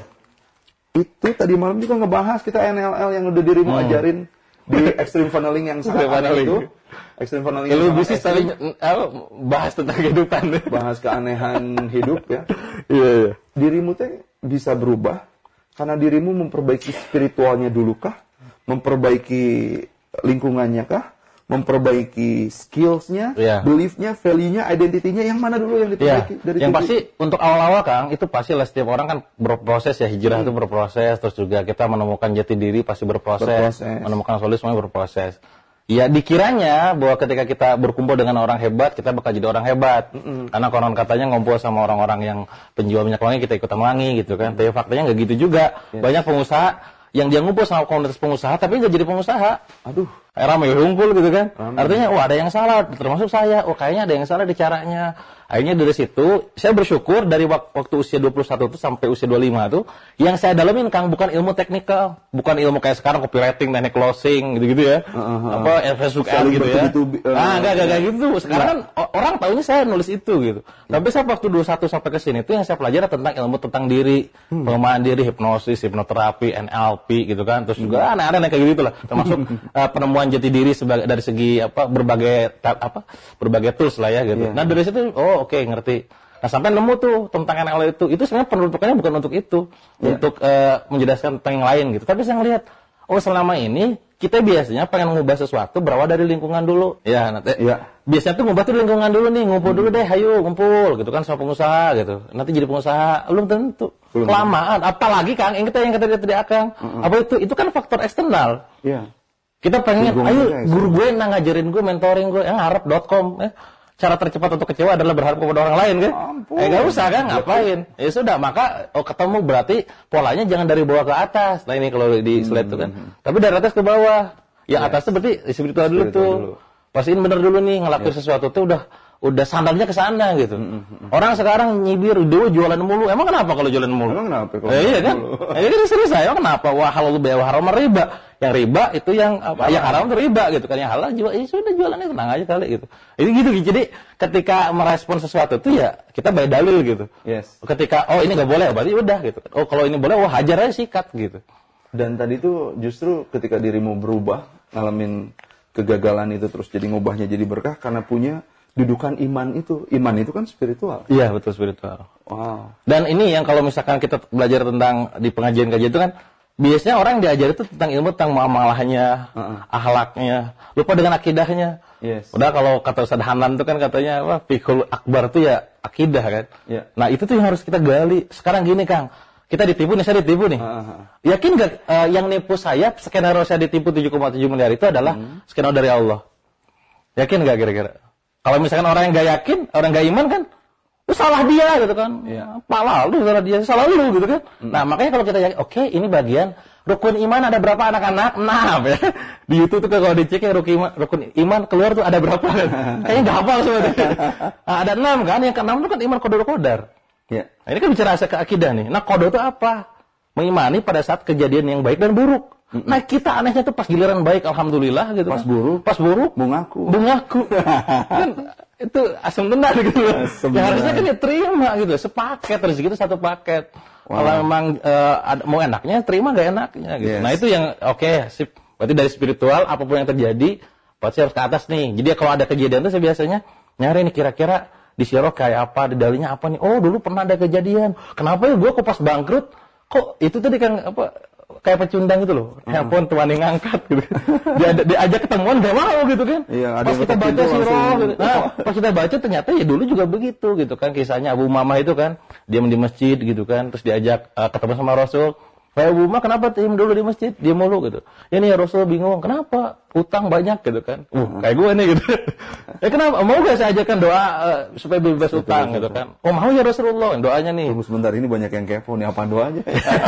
itu tadi malam juga ngebahas kita N L L yang udah dirimu Hmm. ajarin di extreme funneling yang sangat Extreme aneh funneling. itu. Extreme funneling Ya, yang lu sangat bisnis ekstrim. tadi apa, bahas tentang kehidupan. Bahas keanehan hidup ya. Iya, iya. Dirimu teh bisa berubah karena dirimu memperbaiki spiritualnya dulu kah? Memperbaiki lingkungannya kah? Memperbaiki skillsnya, Iya. beliefnya, value-nya, identity-nya, yang mana dulu yang Ya, diperbaiki? dari yang tujuh? pasti untuk awal-awal Kang, itu pasti lah setiap orang kan berproses ya, hijrah itu berproses, terus juga kita menemukan jati diri pasti berproses, Berproses. menemukan solusi semuanya berproses. Ya dikiranya bahwa ketika kita berkumpul dengan orang hebat, kita bakal jadi orang hebat. Karena konon katanya ngumpul sama orang-orang yang penjual minyak wangi, kita ikutan wangi gitu kan. Tapi faktanya nggak gitu juga. Banyak pengusaha yang dia ngumpul sama komunitas pengusaha, tapi nggak jadi pengusaha. Aduh, Eh, ramai humpul gitu kan. Ramai. Artinya, wah ada yang salah, termasuk saya. Oh kayaknya ada yang salah di caranya. Akhirnya dari situ, saya bersyukur dari wak- waktu usia dua puluh satu itu sampai usia dua puluh lima tuh, yang saya dalamin Kang bukan ilmu teknikal, bukan ilmu kayak sekarang copywriting, teknik closing gitu-gitu ya. Uh-huh. Apa Facebook ad Saling gitu ya. bertubi-tubi, uh, ah, enggak, enggak, enggak gitu. Sekarang kan o- orang tahunya saya nulis itu gitu. Tapi saya waktu dua puluh satu sampai ke sini itu yang saya pelajari tentang ilmu tentang diri, pengembangan diri, hipnosis, hipnoterapi, N L P gitu kan. Terus juga aneh-aneh kayak gitu lah. Termasuk uh, penemuan jati diri sebagai dari segi apa berbagai ta- apa berbagai tools lah ya gitu. Iya. Nah dari situ oh oke ngerti. Nah sampai nemu tuh tentang N L P itu, itu sebenarnya penuntukannya bukan untuk itu, Iya. untuk uh, menjelaskan tentang yang lain gitu. Tapi saya ngelihat oh selama ini kita biasanya pengen mengubah sesuatu berawal dari lingkungan dulu. Ya nanti. Iya. Biasanya tuh ngubah tuh di lingkungan dulu nih, ngumpul dulu deh, hayu ngumpul gitu kan sama pengusaha gitu. Nanti jadi pengusaha belum tentu. Belum. Kelamaan, apalagi Kang, yang kita yang kata tadi Akang, apa itu? Itu kan faktor eksternal. iya. Kita pengen, Lingkungan ayo juga ya, guru gue nah ngajarin gue, mentoring gue, ya ngarep dot com. Eh. Cara tercepat untuk kecewa adalah berharap kepada orang lain kan? Ampun. Eh gak usah kan, ngapain? Ya sudah, maka oh ketemu berarti polanya jangan dari bawah ke atas. Nah ini kalau di slide itu kan. Tapi dari atas ke bawah. Yang atas tuh berarti spiritual dulu Spiritual tuh. dulu. Pastiin bener dulu nih ngelakuin sesuatu tuh udah udah sandalnya ke sana gitu. Orang sekarang nyibir, dulu jualan mulu. Emang kenapa kalau jualan mulu? Emang kenapa kalau Eh, iya jualan kan? mulu? Eh, kan serius saya kenapa? Wah halal biaya haram riba. Yang riba itu yang apa? Yang haram itu riba gitu kan. Yang halal jual, ya sudah jualannya tenang aja kali gitu. Ini gitu. Jadi ketika merespon sesuatu itu ya kita bayar dalil gitu. Yes. Ketika oh ini nggak boleh, berarti udah gitu. Oh kalau ini boleh, wah hajar aja sikat gitu. Dan tadi tuh justru ketika dirimu berubah, ngalamin kegagalan itu terus jadi ngubahnya jadi berkah karena punya dudukan iman itu. Iman itu kan spiritual. Iya betul spiritual. Wow. Dan ini yang kalau misalkan kita belajar tentang di pengajian-kajian itu kan biasanya orang yang diajar itu tentang ilmu tentang muamalahnya, Uh-uh. akhlaknya, lupa dengan akidahnya. Yes. Udah kalau kata Ustaz Hanan itu kan katanya apa fikul akbar itu ya akidah kan. Iya. Nah itu tuh yang harus kita gali. Sekarang gini Kang, kita ditipu nih, saya ditipu nih. Uh-huh. Yakin nggak eh, yang nipu saya skenario saya ditipu tujuh koma tujuh miliar itu adalah skenario dari Allah? Yakin nggak kira-kira? Kalau misalkan orang yang nggak yakin, orang nggak iman kan, itu salah dia gitu kan. Iya. Pak lalu salah dia, salah lu gitu kan. Nah makanya kalau kita yakin, oke ini bagian rukun iman ada berapa anak-anak? Enam ya. Di YouTube tuh kalau dicek ya rukun iman, rukun iman keluar tuh ada berapa kan? Kayaknya nggak hafal sebenarnya. Nah, ada enam kan, yang keenam itu kan iman kodar kodar. Iya. Nah, ini kan bicara ke akidah nih. Nah kodo itu apa? Mengimani pada saat kejadian yang baik dan buruk. Nah kita anehnya tuh pas giliran baik alhamdulillah gitu. Pas kan. buruk, Pas buruk mengaku. mengaku kan itu asam tenar gitu loh. Asam Ya harusnya tenar. kan ya terima gitu, sepaket rezeki itu satu paket. Wow. Kalau memang eh, ada, mau enaknya terima gak enaknya gitu. Yes. Nah itu yang oke sip. Berarti dari spiritual apapun yang terjadi pasti harus ke atas nih. Jadi kalau ada kejadian tuh saya biasanya nyari nih kira-kira di Syirah kayak apa, di dalilnya apa nih. Oh dulu pernah ada kejadian. Kenapa ya gue kok pas bangkrut kok itu tadi kan apa kayak pecundang gitu loh. Ya ampun tuan yang ngangkat gitu. Dia diajak ketemuan gak mau gitu kan. Iya, ada pas yang kita ketok baca pintu Syirah langsung. gitu. Nah, pas kita baca ternyata ya dulu juga begitu gitu kan kisahnya Abu Umamah itu kan diam di masjid gitu kan terus diajak uh, ketemu sama Rasul. Kayak Abu Umamah kenapa diam dulu di masjid? Dia mulu gitu. Ya nih Rasul bingung, kenapa? Utang banyak gitu kan. Uh, kayak gue nih gitu. Ya kenapa? Mau gak saya ajarkan doa uh, supaya bebas utang gitu kan? Oh mau ya Rasulullah, doanya nih. Tunggu sebentar, ini banyak yang kepo nih, apa doanya?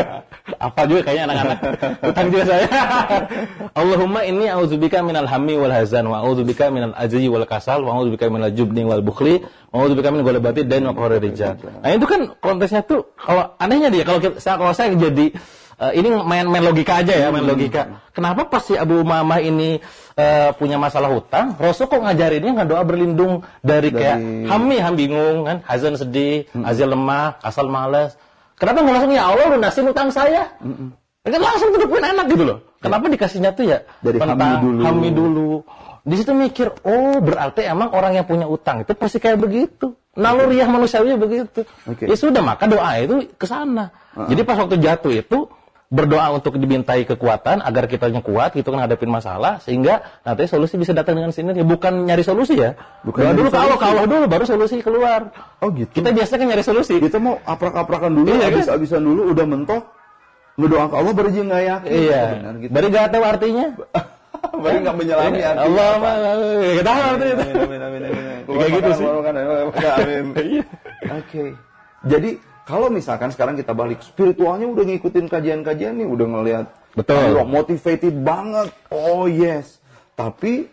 Apa juga kayaknya anak-anak utang juga saya. Allahumma inni a'udzubika minal hammi wal hazan wa a'udzubika minal ajzi wal kasal wa a'udzubika minal jubni wal bukhli wa a'udzubika min ghalabati dain wa qahri rijal. Nah itu kan konteksnya tuh kalau anehnya dia kalau kita, kalau saya jadi uh, ini main-main logika aja ya, main logika. Kenapa pas si Abu Umamah ini uh, punya masalah hutang, Rasul kok ngajarinnya nggak doa berlindung dari, dari... kayak hami, ham bingung kan, hazan sedih, hmm. azal lemah, asal malas. Kenapa nggak langsung ya Allah lunasin hutang saya? Hmm. Kan langsung hidupin enak gitu loh. Kenapa dikasihnya tuh ya dari hami dulu. Hami dulu. Di situ mikir, oh berarti emang orang yang punya utang itu pasti kayak begitu. Naluriah manusiawinya begitu. Okay. Ya sudah, maka doa itu ke sana. Uh-huh. Jadi pas waktu jatuh itu berdoa untuk dimintai kekuatan agar kitanya kuat gitu kan hadapin masalah sehingga nanti solusi bisa datang dengan sendiri. Bukan nyari solusi ya. Bukan doa dulu kalau kalau dulu baru solusi keluar. Oh gitu. Kita biasanya kan nyari solusi. Kita mau aprak-aprakan dulu, iya, habis-habisan dulu udah mentok. Ngedoa ke Allah baru dia nggak yakin. Iya. Benar, gitu. Baru nggak tahu artinya. Baru nggak menyelami artinya. Allah nggak tahu artinya. Amin amin amin. Kayak gitu sih. Amin. Oke. Jadi kalau misalkan sekarang kita balik spiritualnya udah ngikutin kajian-kajian nih, udah ngelihat betul. Motivated banget. Oh yes. Tapi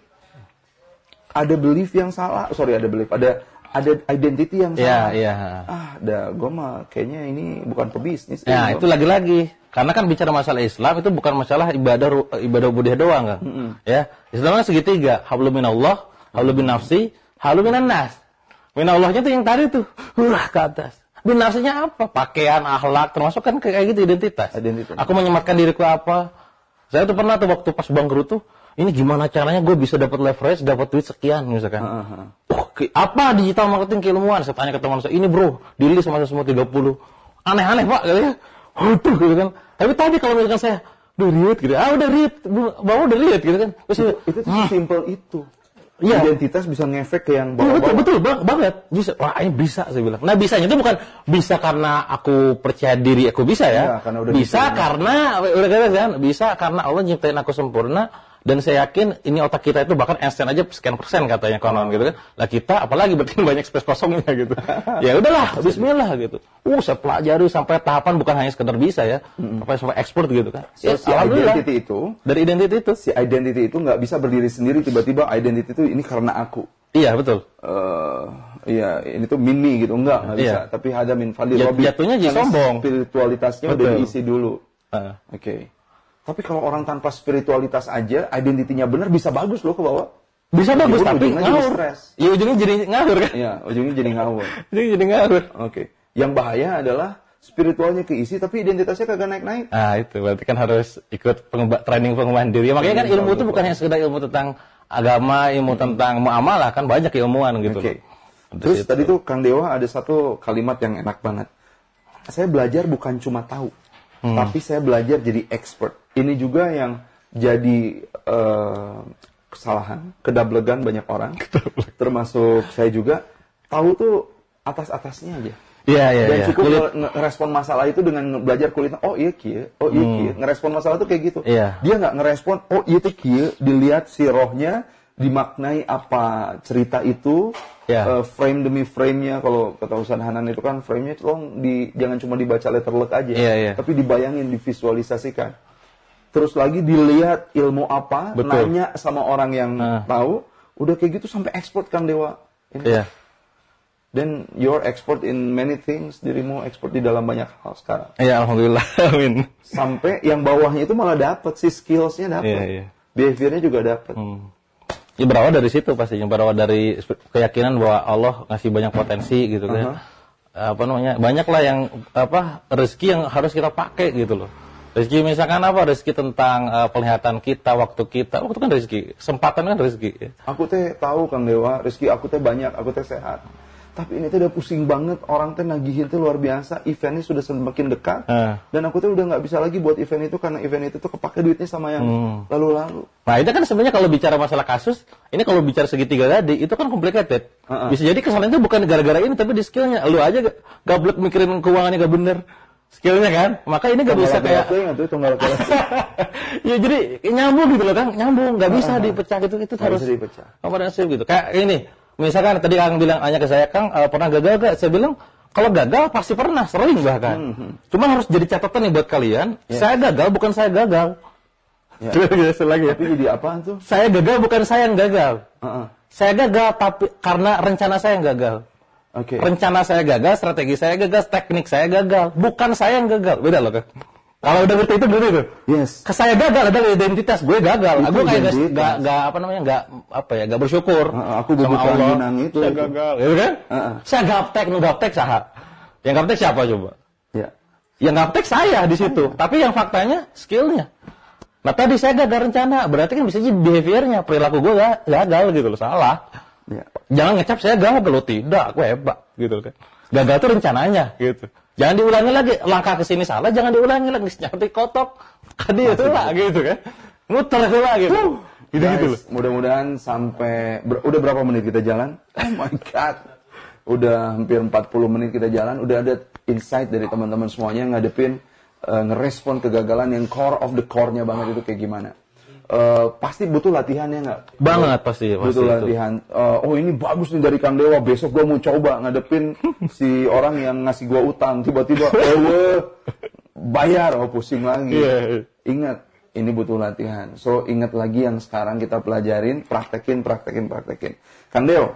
ada belief yang salah. Sorry ada belief. Ada ada identity yang salah. Iya, iya. Ah, dah, gue mah kayaknya ini bukan pebisnis. Ya, itu lagi-lagi. Karena kan bicara masalah Islam itu bukan masalah ibadah ibadah ubudiyah doang kan. Mm-hmm. Ya, Islam kan segitiga, hablum minallah, hablum bin nafsi, hablum minan nas. Minallahnya tuh yang tadi tuh, hurah ke atas. Bin nafsinya apa? Pakaian, akhlak, termasuk kan kayak gitu identitas. Identitas. Aku menyematkan diriku apa? Saya tuh pernah tuh waktu pas bangkrut tuh, ini gimana caranya gue bisa dapat leverage, dapat duit sekian misalkan. Uh-huh. Oh, ke, apa digital marketing keilmuan? Saya tanya ke teman saya, ini bro, di list sama semua tiga puluh. Aneh-aneh pak, katanya. Waduh, gitu kan. Tapi tadi kalau misalkan saya, udah read gitu. Ah, udah read, bawa udah read gitu kan. Terus itu, itu hmm. simple itu. Iya. Identitas bisa ngefek ke yang bawah. Betul, betul, bang, banget. Bisa. Wah, ini bisa saya bilang. Nah, bisanya itu bukan bisa karena aku percaya diri aku bisa ya. ya karena udah bisa diterima. Karena udah kan, bisa karena Allah nyiptain aku sempurna. Dan saya yakin ini otak kita itu bahkan Einstein aja sekian persen katanya konon gitu kan. Lah kita apalagi berarti banyak space kosongnya gitu. Ya udahlah, bismillah gitu. Uh, saya pelajari sampai tahapan bukan hanya sekedar bisa ya, mm-hmm. sampai sampai ekspor gitu kan. So, ya, si identity itu, dari identity itu, si identity itu nggak bisa berdiri sendiri tiba-tiba identity itu ini karena aku. Iya, betul. Uh, iya, ini tuh mini gitu enggak, enggak bisa. Iya. Tapi ada min fadli Jat, jatuhnya jadi sombong. Spiritualitasnya betul. Udah diisi dulu. Uh. Oke. Okay. Tapi kalau orang tanpa spiritualitas aja, identitinya benar bisa bagus loh ke bawah. Bisa ya, bagus tapi ngawur. Iya ujungnya jadi ngawur kan? Iya ujungnya jadi ngawur. Ujungnya jadi ngawur. Oke. Okay. Yang bahaya adalah spiritualnya keisi tapi identitasnya kagak naik-naik. Ah itu berarti kan harus ikut pengembang, training pengembangan diri. Ya, makanya kan ilmu itu bukan hanya sekedar ilmu tentang agama, ilmu hmm. tentang muamalah kan banyak ilmuwan gitu. Oke. Okay. Terus itu. Tadi tuh Kang Dewa ada satu kalimat yang enak banget. Saya belajar bukan cuma tahu, hmm. tapi saya belajar jadi expert. Ini juga yang jadi uh, kesalahan, kedablegan banyak orang, termasuk saya juga. Tahu tuh atas-atasnya aja. Iya, iya, Dan ya. cukup ngerespon masalah itu dengan belajar kulitnya. Oh iya kia, oh iya kia. Hmm. Ngerespon masalah itu kayak gitu. Iya. Dia nggak ngerespon. Oh iya tuh kia. Dilihat si rohnya, dimaknai apa cerita itu. Yeah. Uh, frame demi frame-nya, kalau kata Ustaz Hanan itu kan frame-nya tolong di, jangan cuma dibaca letter luck aja, yeah, yeah. tapi dibayangin, divisualisasikan. Terus lagi dilihat ilmu apa, betul. Nanya sama orang yang uh. tahu, udah kayak gitu sampai expert Kang Dewa. Yeah. Then you're expert in many things, dirimu expert di dalam banyak hal sekarang. Iya, yeah, alhamdulillah. Amin. Sampai yang bawahnya itu malah dapat, si skills-nya dapat, yeah, yeah. behavior-nya juga dapat. Hmm. Ya berawal dari situ pastinya, berawal dari keyakinan bahwa Allah ngasih banyak potensi gitu kan. Uh-huh. Apa namanya? Banyaklah yang apa rezeki yang harus kita pakai gitu loh. Rezeki misalkan apa? Rezeki tentang uh, penglihatan kita, waktu kita. Waktu kan rezeki, kesempatan kan rezeki. Ya. Aku teh tahu Kang Dewa, rezeki aku teh banyak, aku teh sehat. Tapi ini tuh udah pusing banget, orang teh nagihin tuh luar biasa, eventnya sudah semakin dekat, uh. dan aku tuh udah nggak bisa lagi buat event itu karena event itu tuh kepake duitnya sama yang hmm. lalu-lalu. Nah itu kan sebenarnya kalau bicara masalah kasus, ini kalau bicara segitiga tadi, itu kan complicated. Uh-uh. Bisa jadi kesalahan itu bukan gara-gara ini, tapi di skillnya. Lu aja gablek mikirin keuangannya gak bener, skillnya kan, maka ini gak bisa kayak. Itu Ya jadi nyambung gitu loh kan, nyambung, nggak bisa uh-huh. dipecah gitu, itu gak harus dipecah. Komprehensif gitu. Kayak ini. Misalkan tadi Kang bilang, hanya ke saya, Kang, uh, pernah gagal gak? Saya bilang, kalau gagal pasti pernah, sering bahkan. Mm-hmm. Cuma harus jadi catatan nih buat kalian, yeah. saya gagal bukan saya gagal. Yeah. Terus lagi. Tapi jadi apaan tuh? Saya gagal bukan saya yang gagal. Uh-uh. Saya gagal tapi karena rencana saya yang gagal. Okay. Rencana saya gagal, strategi saya gagal, teknik saya gagal. Bukan saya yang gagal. Beda loh kan? Kalau udah ngerti itu ngerti tuh. Yes. Ke saya gagal adalah identitas, gue gagal. Itu Gue kayak gak, identitas. gak, gak apa namanya, gak apa ya, gak bersyukur. Uh, aku bubuk ranginang itu. Saya gagal, gitu kan? Uh-uh. Saya gaptek, nu gaptek saha. Yang gaptek siapa coba? Ya. Yang gaptek saya di situ. Tapi yang faktanya skillnya. Nah tadi saya gagal rencana, berarti kan bisa jadi behaviornya, perilaku gue gak, gagal gitu loh, salah. Ya. Jangan ngecap saya gagal loh, tidak, aku hebat gitu kan. Gagal itu rencananya gitu. Jangan diulangi lagi, langkah ke sini salah, jangan diulangi lagi, nyampe kotok. Kadi itu lah gitu kan. Muter itu lah gitu. Gitu gitu loh. Mudah-mudahan sampai ber- udah berapa menit kita jalan? Oh my god. Udah hampir empat puluh menit kita jalan, udah ada insight dari teman-teman semuanya ngadepin uh, ngerespon kegagalan yang core of the core-nya banget itu kayak gimana. Uh, pasti butuh latihannya nggak? Banget pasti, pasti butuh itu. latihan. Uh, oh ini bagus nih dari Kang Dewa. Besok gue mau coba ngadepin si orang yang ngasih gue utang. Tiba-tiba, eh bayar, oh pusing lagi. Yeah. Ingat, ini butuh latihan. So ingat lagi yang sekarang kita pelajarin, praktekin, praktekin, praktekin. Kang Dewa,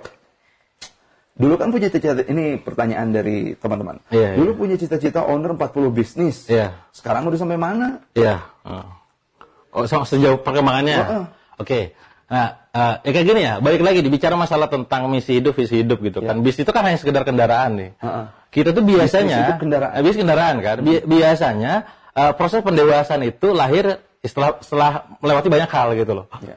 dulu kan punya cita-cita. Ini pertanyaan dari teman-teman. Yeah, dulu yeah. punya cita-cita owner empat puluh bisnis. Yeah. Sekarang udah sampai mana? Iya. Yeah. Oh, so, sejauh perkembangannya. Uh-uh. Oke. Okay. Nah, uh, ya kayak gini ya. Balik lagi dibicara masalah tentang misi hidup, visi hidup gitu Yeah. kan. Bis itu kan hanya sekedar kendaraan nih. Uh-uh. Kita tuh biasanya, Bisnis itu kendaraan. bis kendaraan kan. Bi- biasanya uh, proses pendewasaan itu lahir setelah setelah melewati banyak hal gitu loh. Yeah.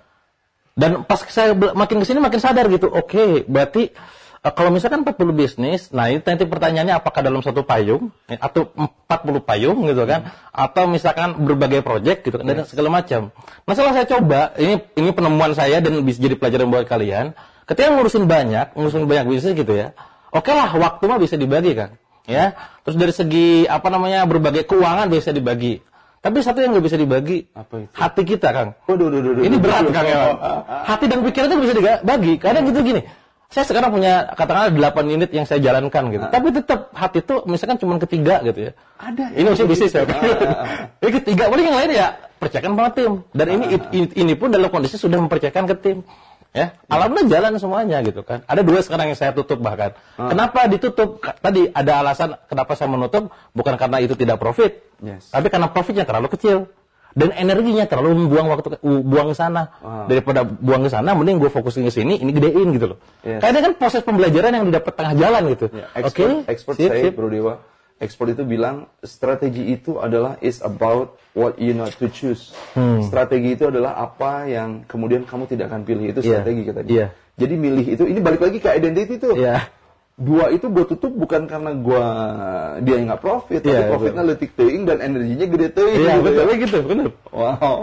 Dan pas saya bel- makin kesini makin sadar gitu. Oke, okay, berarti uh, kalau misalkan empat puluh bisnis, nah ini nanti pertanyaannya apakah dalam satu payung eh, atau empat puluh payung gitu kan, hmm. atau misalkan berbagai proyek gitu kan, dan segala macam. Nah, setelah saya coba, ini ini penemuan saya dan bisa jadi pelajaran buat kalian. Ketika ngurusin banyak, ngurusin banyak bisnis gitu ya. Oke lah, waktu mah bisa dibagi kan. Ya. Terus dari segi apa namanya berbagai keuangan bisa dibagi. Tapi satu yang nggak bisa dibagi, apa itu? Hati kita, Kang. Waduh, waduh, waduh, Ini waduh, berat, waduh, Kang. Ya. Hati dan pikiran itu bisa dibagi. Kadang gitu gini. Saya sekarang punya katakanlah delapan unit yang saya jalankan gitu. Ah. Tapi tetap hati itu misalkan cuma ketiga gitu ya. Ada. Ini usia bisnis ya. Ah. Ini ketiga, paling yang lain ya percayakan sama tim. Dan ini ini, ini pun dalam kondisi sudah mempercayakan ke tim. Ya, alhamdulillah jalan semuanya gitu kan. Ada dua sekarang yang saya tutup bahkan. Ah. Kenapa ditutup? Tadi ada alasan kenapa saya menutup, bukan karena itu tidak profit, Yes. tapi karena profitnya terlalu kecil dan energinya terlalu membuang waktu ke- buang ke sana. Ah. Daripada buang ke sana, mending gue fokusin ke sini, ini gedein gitu loh. Yes. Karena kan proses pembelajaran yang didapat tengah jalan gitu. Ya, Oke, expert, expert sip, saya, sip. Bro Dewa, expert itu bilang strategi itu adalah is about what you not to choose. Hmm. Strategi itu adalah apa yang kemudian kamu tidak akan pilih. Itu Iya. strategi katanya. Iya. Jadi milih itu, ini balik lagi ke identity tuh. Iya. Dua itu gue tutup bukan karena gue dia yang nggak profit, tapi Iya, profitnya letik teuing dan energinya gede teuing. Iya, gitu betul ya. gitu, benar. Wow.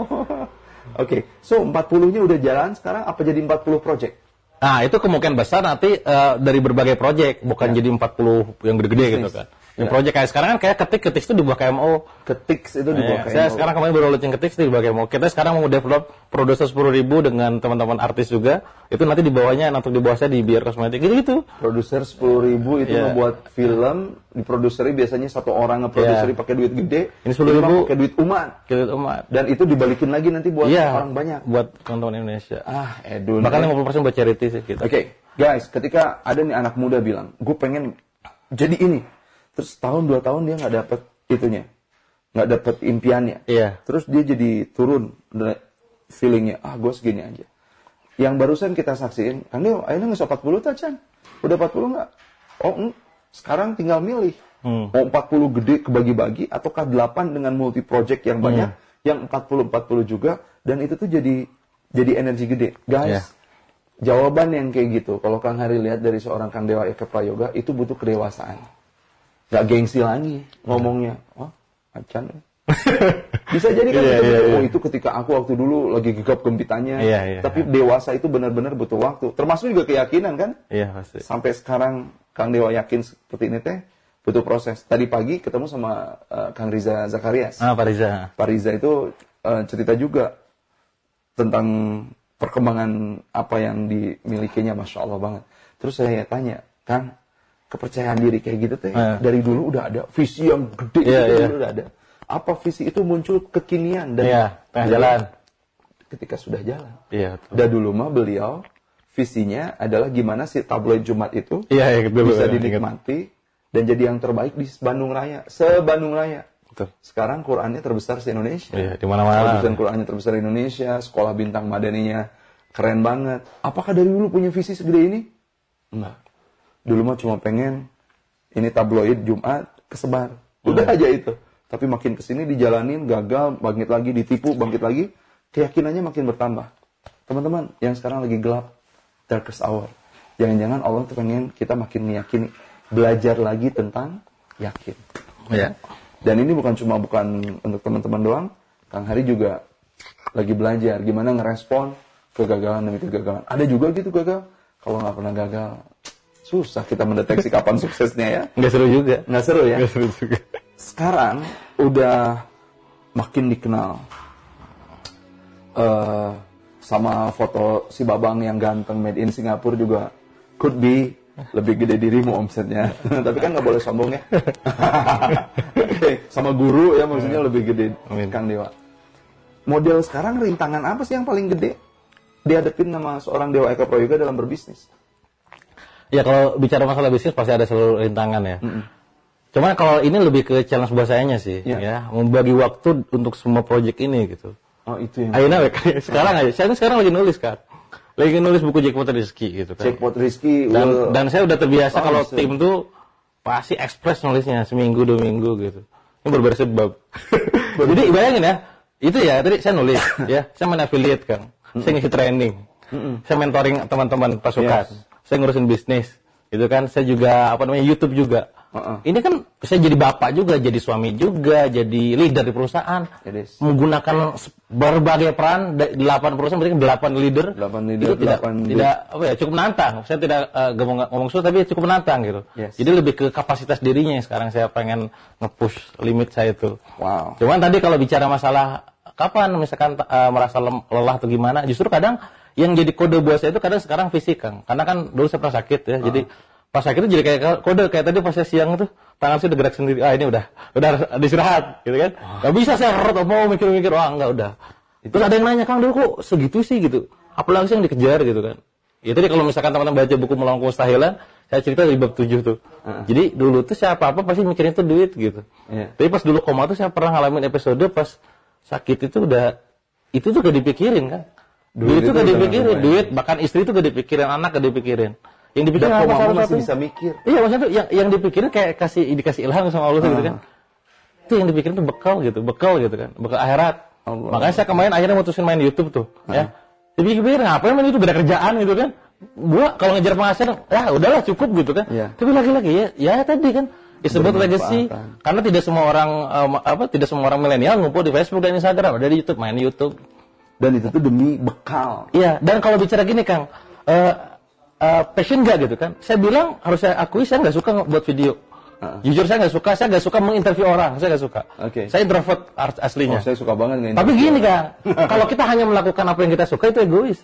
Oke, so empat puluh-nya udah jalan, sekarang apa jadi empat puluh project? Nah, itu kemungkinan besar nanti eh, dari berbagai proyek, bukan Ya. jadi empat puluh yang gede-gede gitu Bisnis. kan. Yang Ya. proyek kayak sekarang kan kayak ketik-ketik itu di bawah K M O. Ketiks itu di bawah Iya, K M O. saya sekarang kemarin baru launching ketik di bawah K M O. Kita sekarang mau develop produser sepuluh ribu dengan teman-teman artis juga. Itu nanti di bawahnya, nanti di bawah saya di Biar Kosmetik gitu-gitu. Produser sepuluh ribu itu Iya. ngebuat film, diproduseri biasanya satu orang ngeproduseri Iya. pakai duit gede, Ini sepuluh ribu. mah pakai duit umat. Gitu umat. Dan itu dibalikin lagi nanti buat Iya, orang banyak. buat teman-teman Indonesia. Ah, Edun. Bahkan Oke, lima puluh persen buat charity sih kita. guys, ketika ada nih anak muda bilang, gue pengen jadi ini. Terus tahun dua tahun dia nggak dapet itunya. Nggak dapet impiannya. Iya. Terus dia jadi turun da- feelingnya, ah gue segini aja. Yang barusan kita saksiin, Kang Deo, akhirnya nggak empat puluh tak, Chan? Udah empat puluh nggak? Oh, eng. Sekarang tinggal milih. Hmm. Mau empat puluh gede kebagi-bagi, ataukah delapan dengan multi project yang banyak, yang empat puluh empat puluh juga, dan itu tuh jadi jadi energi gede. Guys, Iya. jawaban yang kayak gitu, kalau Kang Hari lihat dari seorang Kang Dewa Eka Prayoga, itu butuh kedewasaan. Gak gengsi lagi ngomongnya. Oh, acan. Bisa jadi kan Iya, kita iya, mikir, iya. oh itu ketika aku waktu dulu lagi gegap gempitannya. Iya, iya, Tapi dewasa itu benar-benar butuh waktu. Termasuk juga keyakinan kan. Iya, pasti. Sampai sekarang Kang Dewa yakin seperti ini teh butuh proses. Tadi pagi ketemu sama uh, Kang Riza Zakarias. Ah, Pak Riza. Pak Riza itu uh, cerita juga tentang perkembangan apa yang dimilikinya, Masya Allah banget. Terus saya tanya, Kang, kepercayaan diri kayak gitu teh Eh. dari dulu udah ada, visi yang gede Iya, itu iya. dulu udah ada. Apa visi itu muncul kekinian dan Iya, tengah jalan. ketika sudah jalan. Iya, betul. Dan dulu mah beliau visinya adalah gimana si tabloid Jumat itu Iya, iya, betul, bisa betul. dinikmati dan jadi yang terbaik di Bandung Raya, se Bandung Raya. Betul. Sekarang Qurannya terbesar di Indonesia. Iya, di mana-mana. Produsen Qurannya terbesar di Indonesia, sekolah bintang madaninya keren banget. Apakah dari dulu punya visi segede ini? Enggak. Dulu mah cuma pengen ini tabloid Jumat kesebar. Udah aja itu. Tapi makin kesini dijalanin, gagal, bangkit lagi, ditipu, bangkit lagi, keyakinannya makin bertambah. Teman-teman, yang sekarang lagi gelap, darkest hour. Jangan-jangan Allah tuh pengen kita makin meyakini, belajar lagi tentang yakin. Ya. Dan ini bukan cuma bukan untuk teman-teman doang, Kang Hari juga lagi belajar gimana ngerespon kegagalan demi kegagalan. Ada juga gitu gagal. Kalau nggak pernah gagal, susah kita mendeteksi kapan suksesnya ya. Nggak seru juga. Nggak seru ya. Nggak seru juga. Sekarang udah makin dikenal uh, sama foto si Babang yang ganteng made in Singapura juga could be lebih gede dirimu omsetnya. Tapi kan nggak boleh sombong ya. Okay. Sama guru ya maksudnya lebih gede. Amin. Kang Dewa. Model sekarang rintangan apa sih yang paling gede dihadapin sama seorang Dewa Eka Prayoga dalam berbisnis? Ya kalau bicara masalah bisnis pasti ada seluruh rintangan ya. Mm-mm. Cuman kalau ini lebih ke challenge buat sayanya sih, Ya. ya membagi waktu untuk semua project ini gitu. Oh itu yang. Akhirnya sekarang aja, saya sekarang lagi nulis kan, lagi nulis buku Jackpot Rizky gitu kan. Jackpot Rizky. Dan will- dan saya udah terbiasa Oh, kalau bisa. tim tuh pasti ekspres nulisnya seminggu dua minggu gitu. Ini berbeda sebab. Jadi bayangin ya, itu ya tadi saya nulis, ya saya main affiliate kan, saya ngisi training, saya mentoring teman-teman pasukan, Yes. saya ngurusin bisnis, gitu kan. Saya juga apa namanya YouTube juga. Uh-uh. Ini kan saya jadi bapak juga, jadi suami juga, jadi leader di perusahaan, Yes. menggunakan s- berbagai peran da- delapan perusahaan, berarti delapan leader. Delapan leader, Itu tidak delapan tidak apa ya cukup menantang. Saya tidak uh, ngomong ngomong susah tapi cukup menantang gitu. Yes. Jadi lebih ke kapasitas dirinya yang sekarang saya pengen nge-push limit saya itu. Wow. Cuman tadi kalau bicara masalah kapan misalkan uh, merasa lem- lelah atau gimana, justru kadang yang jadi kode buat saya itu kadang sekarang fisik Kang. Karena kan dulu saya pernah sakit ya. Uh. Jadi pas sakit itu jadi kayak kode kayak tadi pas saya siang itu tangan saya udah gerak sendiri. Ah ini udah udah harus istirahat gitu kan. Gak bisa saya rot mau mikir-mikir wah enggak udah. Terus ada yang nanya Kang dulu kok segitu sih gitu. Apalagi sih yang dikejar gitu kan. Ya tadi kalau misalkan teman-teman baca buku Melawan Kemustahilan, saya cerita di bab tujuh tuh. Uh. Jadi dulu tuh saya apa-apa pasti mikirin tuh duit gitu. Iya. Tapi pas dulu koma tuh saya pernah ngalamin episode pas sakit itu udah itu tuh gak dipikirin kan. Duit Duit, itu itu gak udah dipikirin, nggak duit bahkan istri itu gak dipikirin, anak gak dipikirin. Yang dipikirin Dan apa kok salah mama masih satu? bisa mikir. Iya maksudnya tuh yang yang dipikirin kayak kasih dikasih ilham sama Allah gitu kan. Itu yang dipikirin tuh bekal gitu, bekal gitu kan, bekal akhirat. Allah. Makanya saya kemarin akhirnya mutusin main YouTube tuh, ya. Jadi pikir ngapain main YouTube beda kerjaan gitu kan. Gua kalau ngejar penghasilan, ya udahlah cukup gitu kan. Iya. Tapi lagi-lagi ya, ya tadi kan disebut legacy Bermanfaatan. karena tidak semua orang um, apa tidak semua orang milenial ngumpul di Facebook dan Instagram, ada di YouTube, main YouTube. Dan itu tuh demi bekal. Iya, dan kalau bicara gini Kang, eh eh, passion nggak gitu kan? Saya bilang harus saya akui saya nggak suka buat video. Uh-uh. Jujur saya nggak suka, saya nggak suka menginterview orang, saya nggak suka. Oke. Saya introvert art- Oh, aslinya. saya suka banget nge- Tapi gini Kang, kalau kita hanya melakukan apa yang kita suka itu egois.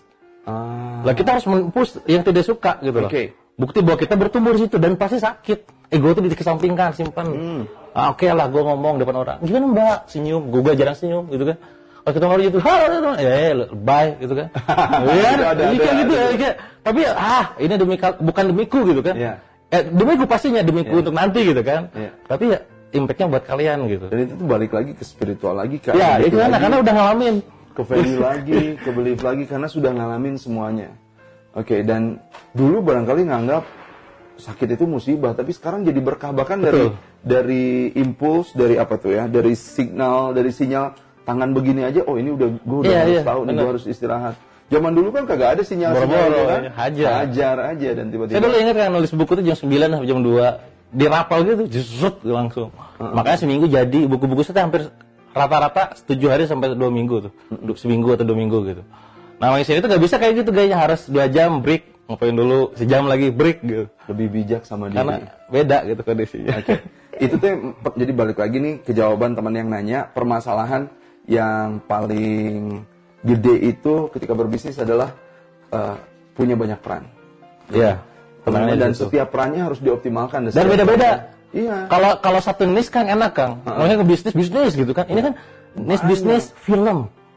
Ah. Lah kita harus mempush yang tidak suka gitu loh. Oke. Bukti bahwa kita bertumbuh di situ dan pasti sakit. Ego itu dikesampingkan, simpan. Hmm. Ah, oke lah, gue ngomong depan orang. Gimana Mbak? Senyum. Gue jarang senyum gitu kan. Kalau kita ngomong gitu, halo, ya, ya, bye gitu kan. Iya, Ada, ada, iya, kayak ada, gitu ada. ya. Kayak, tapi ah, ini demi kal- bukan demiku gitu kan. Iya. Eh, demiku pastinya demiku Iya. untuk nanti gitu kan. Iya. Tapi ya impact-nya buat kalian gitu. Dan itu tuh balik lagi ke spiritual lagi, ke Ya, identity itu karena lagi, karena udah ngalamin. ke value lagi, ke belief lagi karena sudah ngalamin semuanya. Oke, dan dulu barangkali nganggap sakit itu musibah, tapi sekarang jadi berkah bahkan dari Betul. dari impuls, dari apa tuh ya, dari signal, dari sinyal tangan begini aja, oh ini udah gue udah Iya, harus iya, tahu nih benar. gue harus istirahat. Zaman dulu kan kagak ada sinyal-sinyal Boro-boro, gitu kan, hajar. hajar aja dan tiba-tiba. Saya dulu ingat kan nulis buku tuh jam sembilan sampai jam dua di rapal gitu, jusut langsung. Makanya seminggu jadi buku-buku saya hampir rata-rata tujuh hari sampai dua minggu tuh, Du- seminggu atau dua minggu gitu. Nah, yang sini tuh gak bisa kayak gitu gayanya, harus dua jam break, ngapain dulu sejam lagi break gitu. Lebih bijak sama diri. Karena beda gitu kondisinya. Oke. Itu tuh yang- jadi balik lagi nih ke jawaban teman yang nanya, permasalahan yang paling gede itu ketika berbisnis adalah eh, punya banyak peran. Iya. Teman-teman, dan Tantangannya di situ. setiap perannya harus dioptimalkan. Dan beda-beda. Iya. Kalau kalau satu niche kan enak Kang. Makanya ke bisnis bisnis gitu kan. Ini kan niche bisnis film.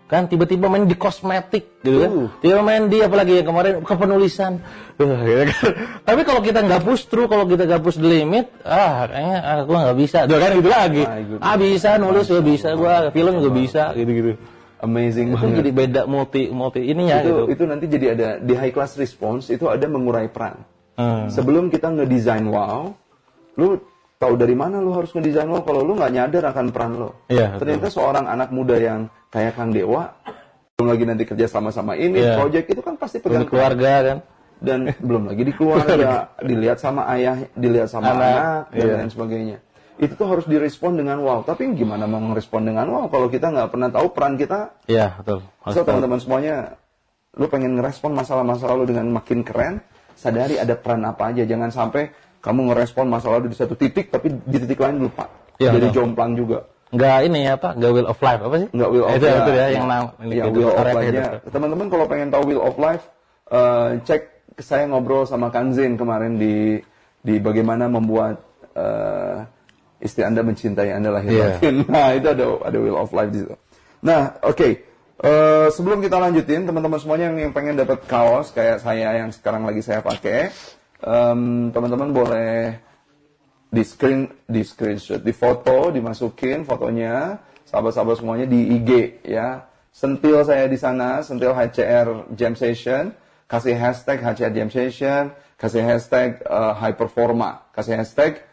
kan tiba-tiba main di kosmetik gitu kan, Uh. tiba main di apalagi yang kemarin kepenulisan, uh, gitu kan. Tapi kalau kita nggak push through, kalau kita nggak push the limit, ah kayaknya aku nggak bisa, tuh kan gitu lagi, ah bisa nulis juga bisa, gua film juga bisa, gitu-gitu. Amazing Itu banget. jadi beda multi multi ininya itu gitu. itu nanti jadi ada di high class response itu ada mengurai peran. Hmm. Sebelum kita ngedesain wow, lu tahu dari mana lu harus ngedesain wow kalau lu nggak nyadar akan peran lo. Iya, Ternyata seorang anak muda yang kayak Kang Dewa, belum lagi nanti kerja sama-sama ini Iya. project itu kan pasti pegang Dari keluarga kan. dan belum lagi di keluarga, dilihat sama ayah, dilihat sama Anak, anak, dan iya. lain sebagainya. Itu tuh harus direspon dengan wow. Tapi gimana mau ngerespon dengan wow kalau kita nggak pernah tahu peran kita. Iya, betul. Harus So tahu. teman-teman semuanya, lu pengen ngerespon masalah-masalah lu dengan makin keren, sadari ada peran apa aja. Jangan sampai kamu ngerespon masalah lu di satu titik, tapi di titik lain lupa. Iya, Jadi betul. jomplang juga. Nggak ini apa? Nggak will of life apa sih? Nggak will of itu, life. Itu ya yang nam ini Ya, gitu, will of karet life-nya. gitu. Teman-teman kalau pengen tahu will of life, eh, cek saya ngobrol sama Kang Zain kemarin di di bagaimana membuat eh, istri Anda mencintai Anda lahir Iya. batin. Nah, itu ada ada will of life di situ. Nah, oke. Eh, sebelum kita lanjutin, teman-teman semuanya yang, yang pengen dapat kaos kayak saya yang sekarang lagi saya pakai, em, teman-teman boleh di screen, di screenshot, di foto, dimasukin fotonya, sahabat-sahabat semuanya di I G ya. Sentil saya di sana, sentil H C R Jam Session, kasih hashtag H C R Jam Session, kasih hashtag uh, High Performa, kasih hashtag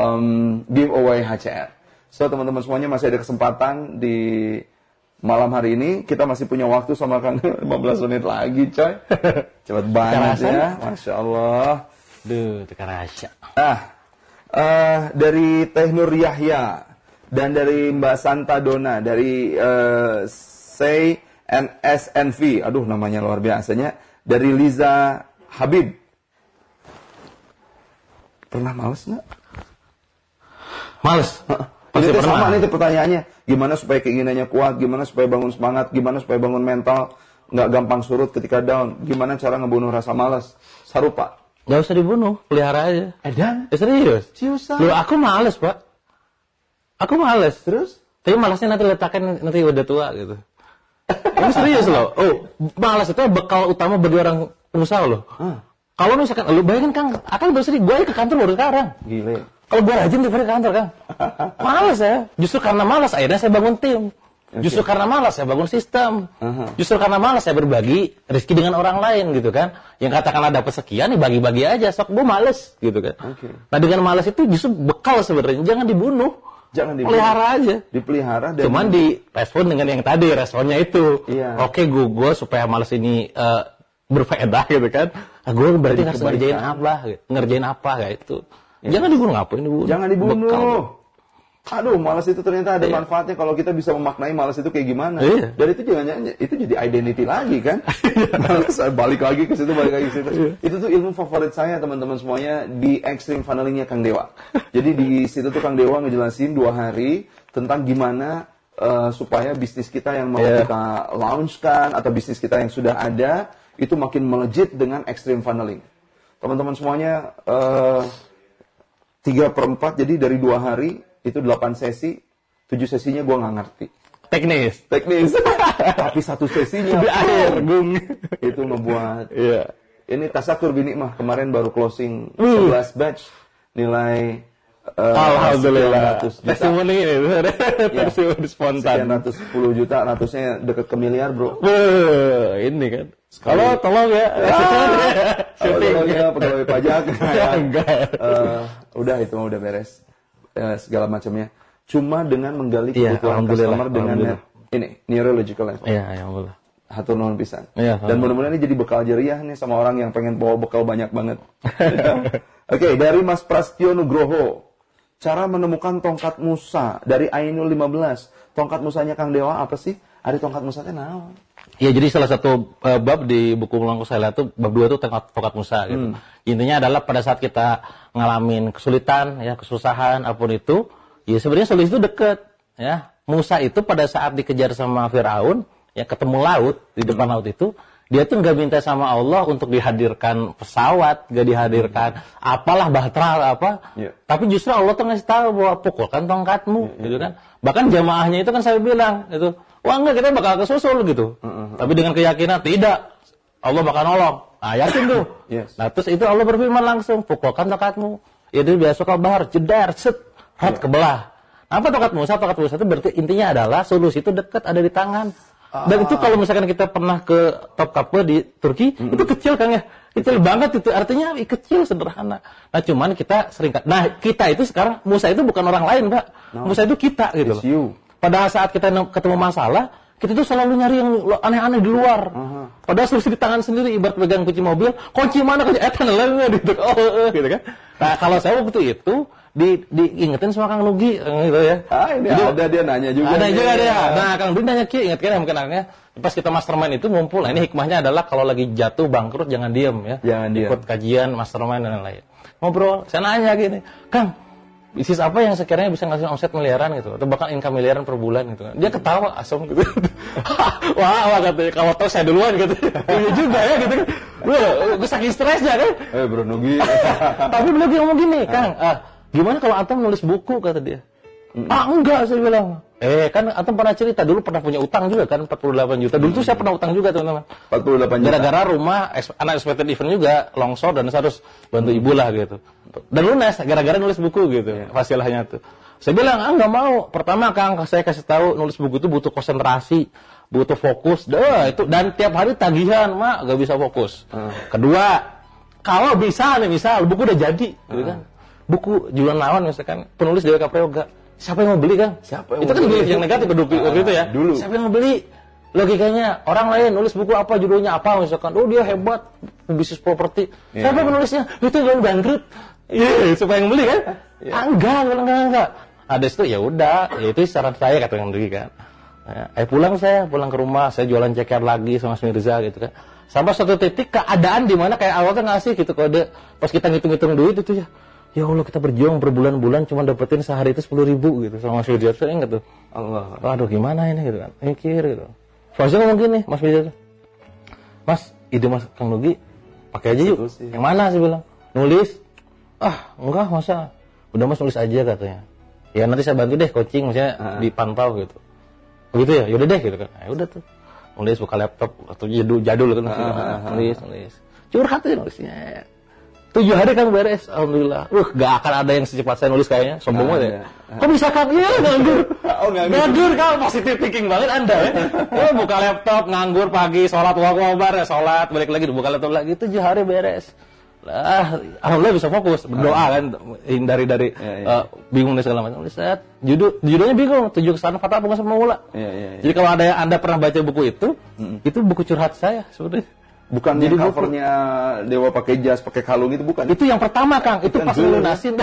um, giveaway H C R. So teman-teman semuanya masih ada kesempatan di malam hari ini, kita masih punya waktu sama Kang lima belas menit lagi coy. Cepat banget Kerasa? ya, Masya Allah. Duh, tekan rasa. Ah, eh, dari Teh Nur Yahya dan dari Mbak Santa Dona dari eh, Say N S N V, aduh namanya luar biasanya, dari Liza Habib. Pernah males nggak? Males. Ini Pasti tuh sama pernah. nih tuh pertanyaannya, gimana supaya keinginannya kuat, gimana supaya bangun semangat, gimana supaya bangun mental, nggak gampang surut ketika down, gimana cara ngebunuh rasa malas. Sarupa. Gak usah dibunuh, pelihara aja. Edan? Ya serius. Ciusan. Loh, aku males, Pak. Aku males. Terus? Tapi malasnya nanti letakkan nanti udah tua gitu. Ini serius loh. Oh, malas itu bekal utama bagi orang pengusaha loh. Ah. Kalau misalkan, lu bayangin Kang, akan baru sedih, gue ke kantor baru sekarang. Gile. Kalau gue rajin tiap hari ke kantor, Kang. Malas ya. Justru karena malas, akhirnya saya bangun tim. Justru karena malas, saya bangun sistem. Aha. Justru karena malas, saya berbagi rezeki dengan orang lain gitu kan. Yang katakanlah dapat sekian, nih bagi-bagi aja. Sok, gue males gitu kan. Oke. Nah dengan malas itu justru bekal sebenarnya. Jangan dibunuh. Jangan dibunuh. Pelihara aja. Dipelihara dan Cuman direspon dengan yang tadi, responnya itu. Iya. Oke, gue, gue supaya malas ini eh, berfaedah gitu kan. Ah, gue berarti Jadi harus kebaikan. ngerjain apa, gitu. ngerjain apa kayak itu. Jangan dibunuh, ngapain dibunuh? jangan Bekal. dibunuh. Aduh, malas itu ternyata ada Iya. manfaatnya kalau kita bisa memaknai malas itu kayak gimana. Iya. Dan itu jangan itu jadi identity lagi kan. Malas balik lagi ke situ, balik lagi ke situ. Itu tuh ilmu favorit saya teman-teman semuanya di Extreme Funnelingnya Kang Dewa. Jadi di situ tuh Kang Dewa ngejelasin dua hari tentang gimana eh, supaya bisnis kita yang mau Iya. kita launchkan atau bisnis kita yang sudah ada itu makin melejit dengan Extreme Funneling. Teman-teman semuanya eh, tiga per empat, jadi dari dua hari itu delapan sesi, tujuh sesinya gue nggak ngerti Teknis. teknis, tapi satu sesinya Di akhir, gung. itu ngebuat. Iya. Ini Tasakur Bini mah kemarin baru closing Uh. sebelas batch nilai eh, Alhamdulillah. sekian ratus juta, Testimoni ini, testimoni spontan. sekian ratus sepuluh juta, ratusnya deket ke miliar bro. Beuh, ini kan. Kalau tolong ya. Kalau tolongnya pegawai pajak, ya. Enggak. Eh, udah itu mah udah beres. Eh, segala macamnya. Cuma dengan menggali Iya, kebutuhan alhamdulillah, customer dengan alhamdulillah. net- ini neurological level. Iya, ya Allah. Hatur nuhun pisan. Iya, Dan mudah-mudahan ini jadi bekal jeriah nih sama orang yang pengen bawa bekal banyak banget. Oke, dari Mas Prastyo Nugroho. Cara menemukan tongkat Musa dari Ainul lima belas. Tongkat Musanya Kang Dewa apa sih? Ada tongkat Musa teh naon? Ya, jadi salah satu uh, bab di buku Mulangku saya lihat tuh bab dua tuh tongkat, tongkat Musa gitu. Intinya adalah pada saat kita ngalamin kesulitan, ya kesusahan apapun itu, ya sebenarnya solusi itu dekat, ya. Musa itu pada saat dikejar sama Firaun, ya ketemu laut di depan laut itu, dia tuh nggak minta sama Allah untuk dihadirkan pesawat, nggak dihadirkan apalah bahtera apa, Iya. tapi justru Allah tuh ngasih tahu bahwa pukulkan tongkatmu, gitu kan. Bahkan jamaahnya itu kan saya bilang itu Wah enggak, kita bakal kesusul gitu. Uh-uh. Tapi dengan keyakinan tidak, Allah bakal nolong. Nah, yakin tuh. Yes. Nah, terus itu Allah berfirman langsung, pukulkan tokatmu. Itu biasa kau bahar, jedar, set, hat yeah. kebelah. Apa tokat Musa? Tokat Musa itu berarti intinya adalah solusi itu dekat ada di tangan. Ah. Dan itu kalau misalkan kita pernah ke Topkapi di Turki, mm-hmm. itu kecil kan ya, kecil banget itu. Artinya kecil sederhana. Nah cuman kita sering, nah kita itu sekarang Musa itu bukan orang lain Pak, no. Musa itu kita gitu loh. Pada saat kita ketemu masalah, kita tuh selalu nyari yang aneh-aneh di luar. Uh-huh. Padahal solusi di tangan sendiri, ibarat pegang kunci mobil, kunci mana kunci etan lah gitu, oh, gitu kan. Nah kalau saya waktu itu di diingetin sama Kang Nugi gitu ya. Ah ini jadi, ada dia nanya juga. Ada nih. juga dia. Nah Kang Nugi nanya Ki, ingat kan mungkin anaknya pas kita mastermind itu ngumpul. Nah ini hikmahnya adalah kalau lagi jatuh bangkrut jangan diem ya. Jangan diem. Ikut kajian mastermind dan lain-lain. Ngobrol, saya nanya gini, Kang, bisnis apa yang sekiranya bisa ngasih omset miliaran gitu atau bahkan income miliaran per bulan gitu kan. Dia ketawa asam gitu. wah, wah katanya kalau tahu saya duluan gitu. Iya juga ya gitu kan. Gue saking stresnya kan. Eh Bro Nugi. Tapi beliau ngomong gini, Kang, ah gimana kalau Antum nulis buku, kata dia. Mm. Ah enggak, saya bilang. Eh kan Antum pernah cerita, dulu pernah punya utang juga kan, empat puluh delapan juta. Dulu tuh saya pernah utang juga teman-teman. empat puluh delapan juta. Gara-gara rumah, anak expected event juga, longsor dan saya harus bantu ibu lah gitu. Dan lunas, gara-gara nulis buku gitu, yeah. Fasilahnya tuh. Saya bilang, ah enggak mau. Pertama Kang, saya kasih tahu nulis buku itu butuh konsentrasi, butuh fokus. Dah itu, dan tiap hari tagihan, Mak, gak bisa fokus. Uh. Kedua, kalau bisa nih, misal buku udah jadi, uh. gitu kan. Buku Julian Lawan misalkan penulis D W K Prayoga, siapa yang mau beli kan? Siapa yang itu kan beli yang negatif waktu ah, itu ya. Dulu. Siapa yang mau beli? Logikanya orang lain nulis buku apa judulnya apa misalkan, oh dia hebat bisnis properti. Yeah. Siapa penulisnya? Itu yang bangkrut. Iya, yeah, siapa yang beli kan? Yeah. Ah, enggak, enggak, enggak. Ada itu ya udah, ya itu saran saya kata yang beli kan. Eh pulang saya, pulang ke rumah, saya jualan ceker lagi sama Mas Mirza gitu kan. Sampai suatu titik keadaan di mana kayak awalnya ngasih gitu kode, pas kita ngitung-ngitung duit itu ya. Ya Allah kita berjuang berbulan-bulan cuma dapetin sehari itu sepuluh ribu gitu sama Mas Widya. Saya ingat tuh. Allah. Aduh gimana ini gitu kan. Mikir gitu. Soalnya ngomong gini Mas Widya. Mas ide Mas Kang Nugi pakai aja yuk. Yang mana sih bilang? Nulis. Ah enggak masa. Udah Mas nulis aja katanya. Ya nanti saya bantu deh coaching misalnya uh-huh. dipantau gitu. Begitu ya? Yaudah deh gitu kan. Ya udah tuh. Nulis buka laptop atau jadul jadul kan. Uh-huh. Nulis nulis. Curhat aja nulisnya. Tujuh hari kan beres, alhamdulillah. Uh, gak akan ada yang secepat saya nulis kayaknya, sombong banget ya. Kok bisa kan? Iya, nganggur. Oh, nganggur. Nganggur, kalau positif thinking banget Anda ya. Oh, buka laptop, nganggur pagi, sholat, wabar ya, sholat, balik lagi, buka laptop lagi, tujuh hari beres. Lah, alhamdulillah bisa fokus, berdoa kan, hindari dari ya, ya. Uh, bingung dan segala macam. Lihat, judul, judulnya bingung, tujuh kesalahan fatal pengusaha pemula. Ya, ya, ya. Jadi kalau ada yang Anda pernah baca buku itu, mm-hmm. itu buku curhat saya sebenarnya. Bukan jadi covernya Dewa pakai jas, pakai kalung itu bukan. Itu yang pertama Kang, itu pas lunasin.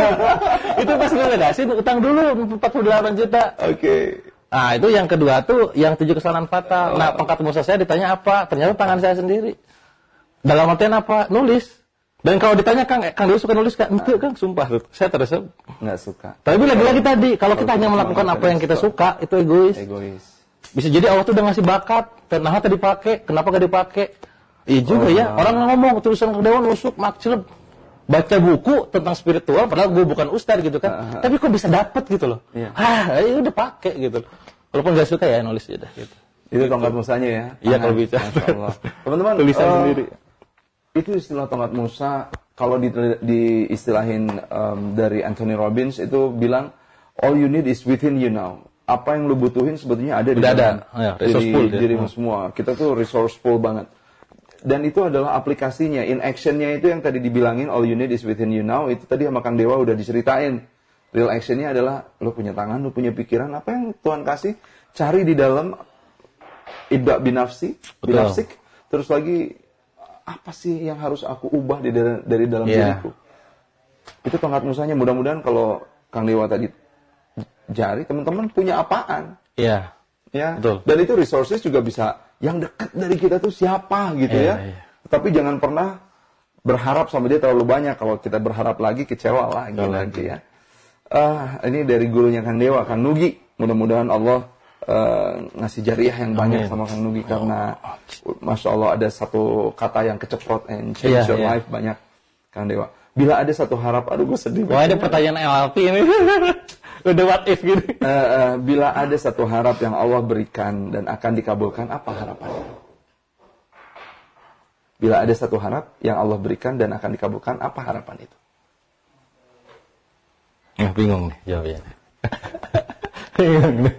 Itu pas lunasin utang dulu empat puluh delapan juta. Oke. Okay. Nah, itu yang kedua tuh yang tujuh kesalahan fatal. Oh. Nah, pangkat Musa saya ditanya apa? Ternyata tangan saya sendiri. Dalam artian apa? Nulis. Dan kalau ditanya Kang, Kang Dewa suka nulis Kang? Enggak Kang, sumpah. Saya terus enggak suka. Tapi lagi-lagi tadi, kalau kita hanya melakukan apa yang kita suka, itu egois. Egois. Bisa jadi Allah tuh udah ngasih bakat, nah tadi dipakai, kenapa gak dipakai? Iya juga oh, ya, nah. Orang ngomong tulisan Kang Dewa nusuk, makcilep, baca buku tentang spiritual, padahal gue bukan ustad gitu kan, uh, uh, tapi kok bisa dapet gitu loh, iya. Ah, ya udah pakai gitu loh, walaupun gak suka ya nulis aja gitu. Itu tongkat musanya ya? Iya kalau bisa. Teman-teman, tulisan uh, sendiri. Itu istilah tongkat Musa, kalau di, di istilahin um, dari Anthony Robbins itu bilang, all you need is within you now. Apa yang lu butuhin sebetulnya ada di dalam ya, diri, dirimu semua. Kita tuh resourceful banget. Dan itu adalah aplikasinya, in actionnya itu yang tadi dibilangin all you need is within you now, itu tadi sama Kang Dewa udah diceritain. Real actionnya adalah lo punya tangan, lo punya pikiran, apa yang Tuhan kasih, cari di dalam ibda binafsi, binafsik, terus lagi apa sih yang harus aku ubah di dari, dari dalam yeah. diriku. Itu tongkat musanya, mudah-mudahan kalau Kang Dewa tadi jari, teman-teman punya apaan. Iya. Yeah. Ya. Betul. Dan itu resources juga bisa yang dekat dari kita tuh siapa gitu yeah, ya. Yeah. Tapi jangan pernah berharap sama dia terlalu banyak. Kalau kita berharap lagi kecewa lagi oh, lagi ya. Uh, ini dari gurunya Kang Dewa, Kang Nugi. Mudah-mudahan Allah uh, ngasih jariah yang banyak Amin. Sama Kang Nugi karena oh. Masya Allah ada satu kata yang keceprot and change yeah, your yeah. life banyak Kang Dewa. Bila ada satu harap, aduh gue sedih. Wah ada pertanyaan L L P ini. Udah what if gitu. Uh, uh, bila ada satu harap yang Allah berikan dan akan dikabulkan, apa harapannya? Bila ada satu harap yang Allah berikan dan akan dikabulkan, apa harapan itu? Ya, bingung nih jawabnya. Bingung nih.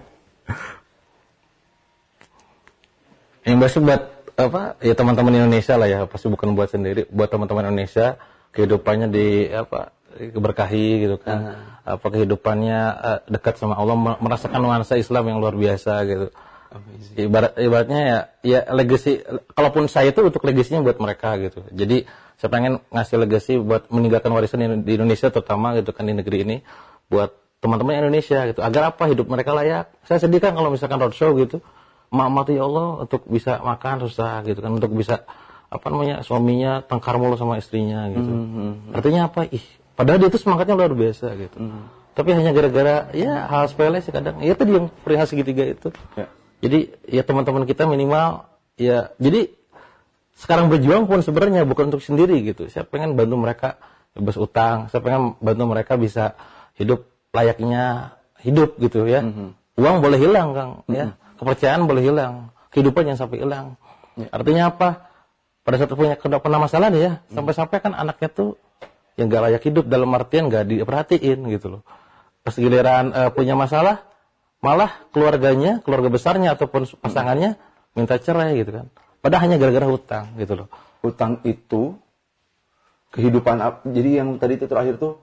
Yang pasti buat apa? Ya teman-teman Indonesia lah ya, pasti bukan buat sendiri, buat teman-teman Indonesia kehidupannya di apa? Keberkahi gitu kan. Uh-huh. Apa kehidupannya uh, dekat sama Allah, merasakan nuansa Islam yang luar biasa gitu. Amazing. Ibarat ibaratnya ya ya legacy, kalaupun saya itu untuk legasinya buat mereka gitu. Jadi saya pengen ngasih legacy buat meninggalkan warisan di Indonesia terutama gitu kan, di negeri ini buat teman-teman Indonesia gitu, agar apa hidup mereka layak. Saya sedih kan kalau misalkan roadshow gitu, mak-mak ya Allah untuk bisa makan susah gitu kan, untuk bisa apa namanya suaminya tengkar mulu sama istrinya gitu. Mm-hmm. Artinya apa? Ih, padahal dia itu semangatnya luar biasa gitu. Mm-hmm. Tapi hanya gara-gara ya hal sepele sih kadang. Ya tadi yang perihal segitiga itu. Yeah. Jadi ya teman-teman kita minimal ya, jadi sekarang berjuang pun sebenarnya bukan untuk sendiri gitu. Saya pengen bantu mereka bebas utang, saya pengen bantu mereka bisa hidup layaknya hidup gitu ya. Mm-hmm. Uang boleh hilang Kang, mm-hmm. ya. Kepercayaan boleh hilang, kehidupan jangan sampai hilang. Yeah. Artinya apa? Pada saat punya kena masalah nih ya, mm-hmm. sampai-sampai kan anaknya tuh yang gak layak hidup dalam artian gak diperhatiin gitu loh. Pas giliran uh, punya masalah, malah keluarganya, keluarga besarnya ataupun pasangannya minta cerai gitu kan. Padahal hanya gara-gara hutang gitu loh. Hutang itu kehidupan, jadi yang tadi itu terakhir tuh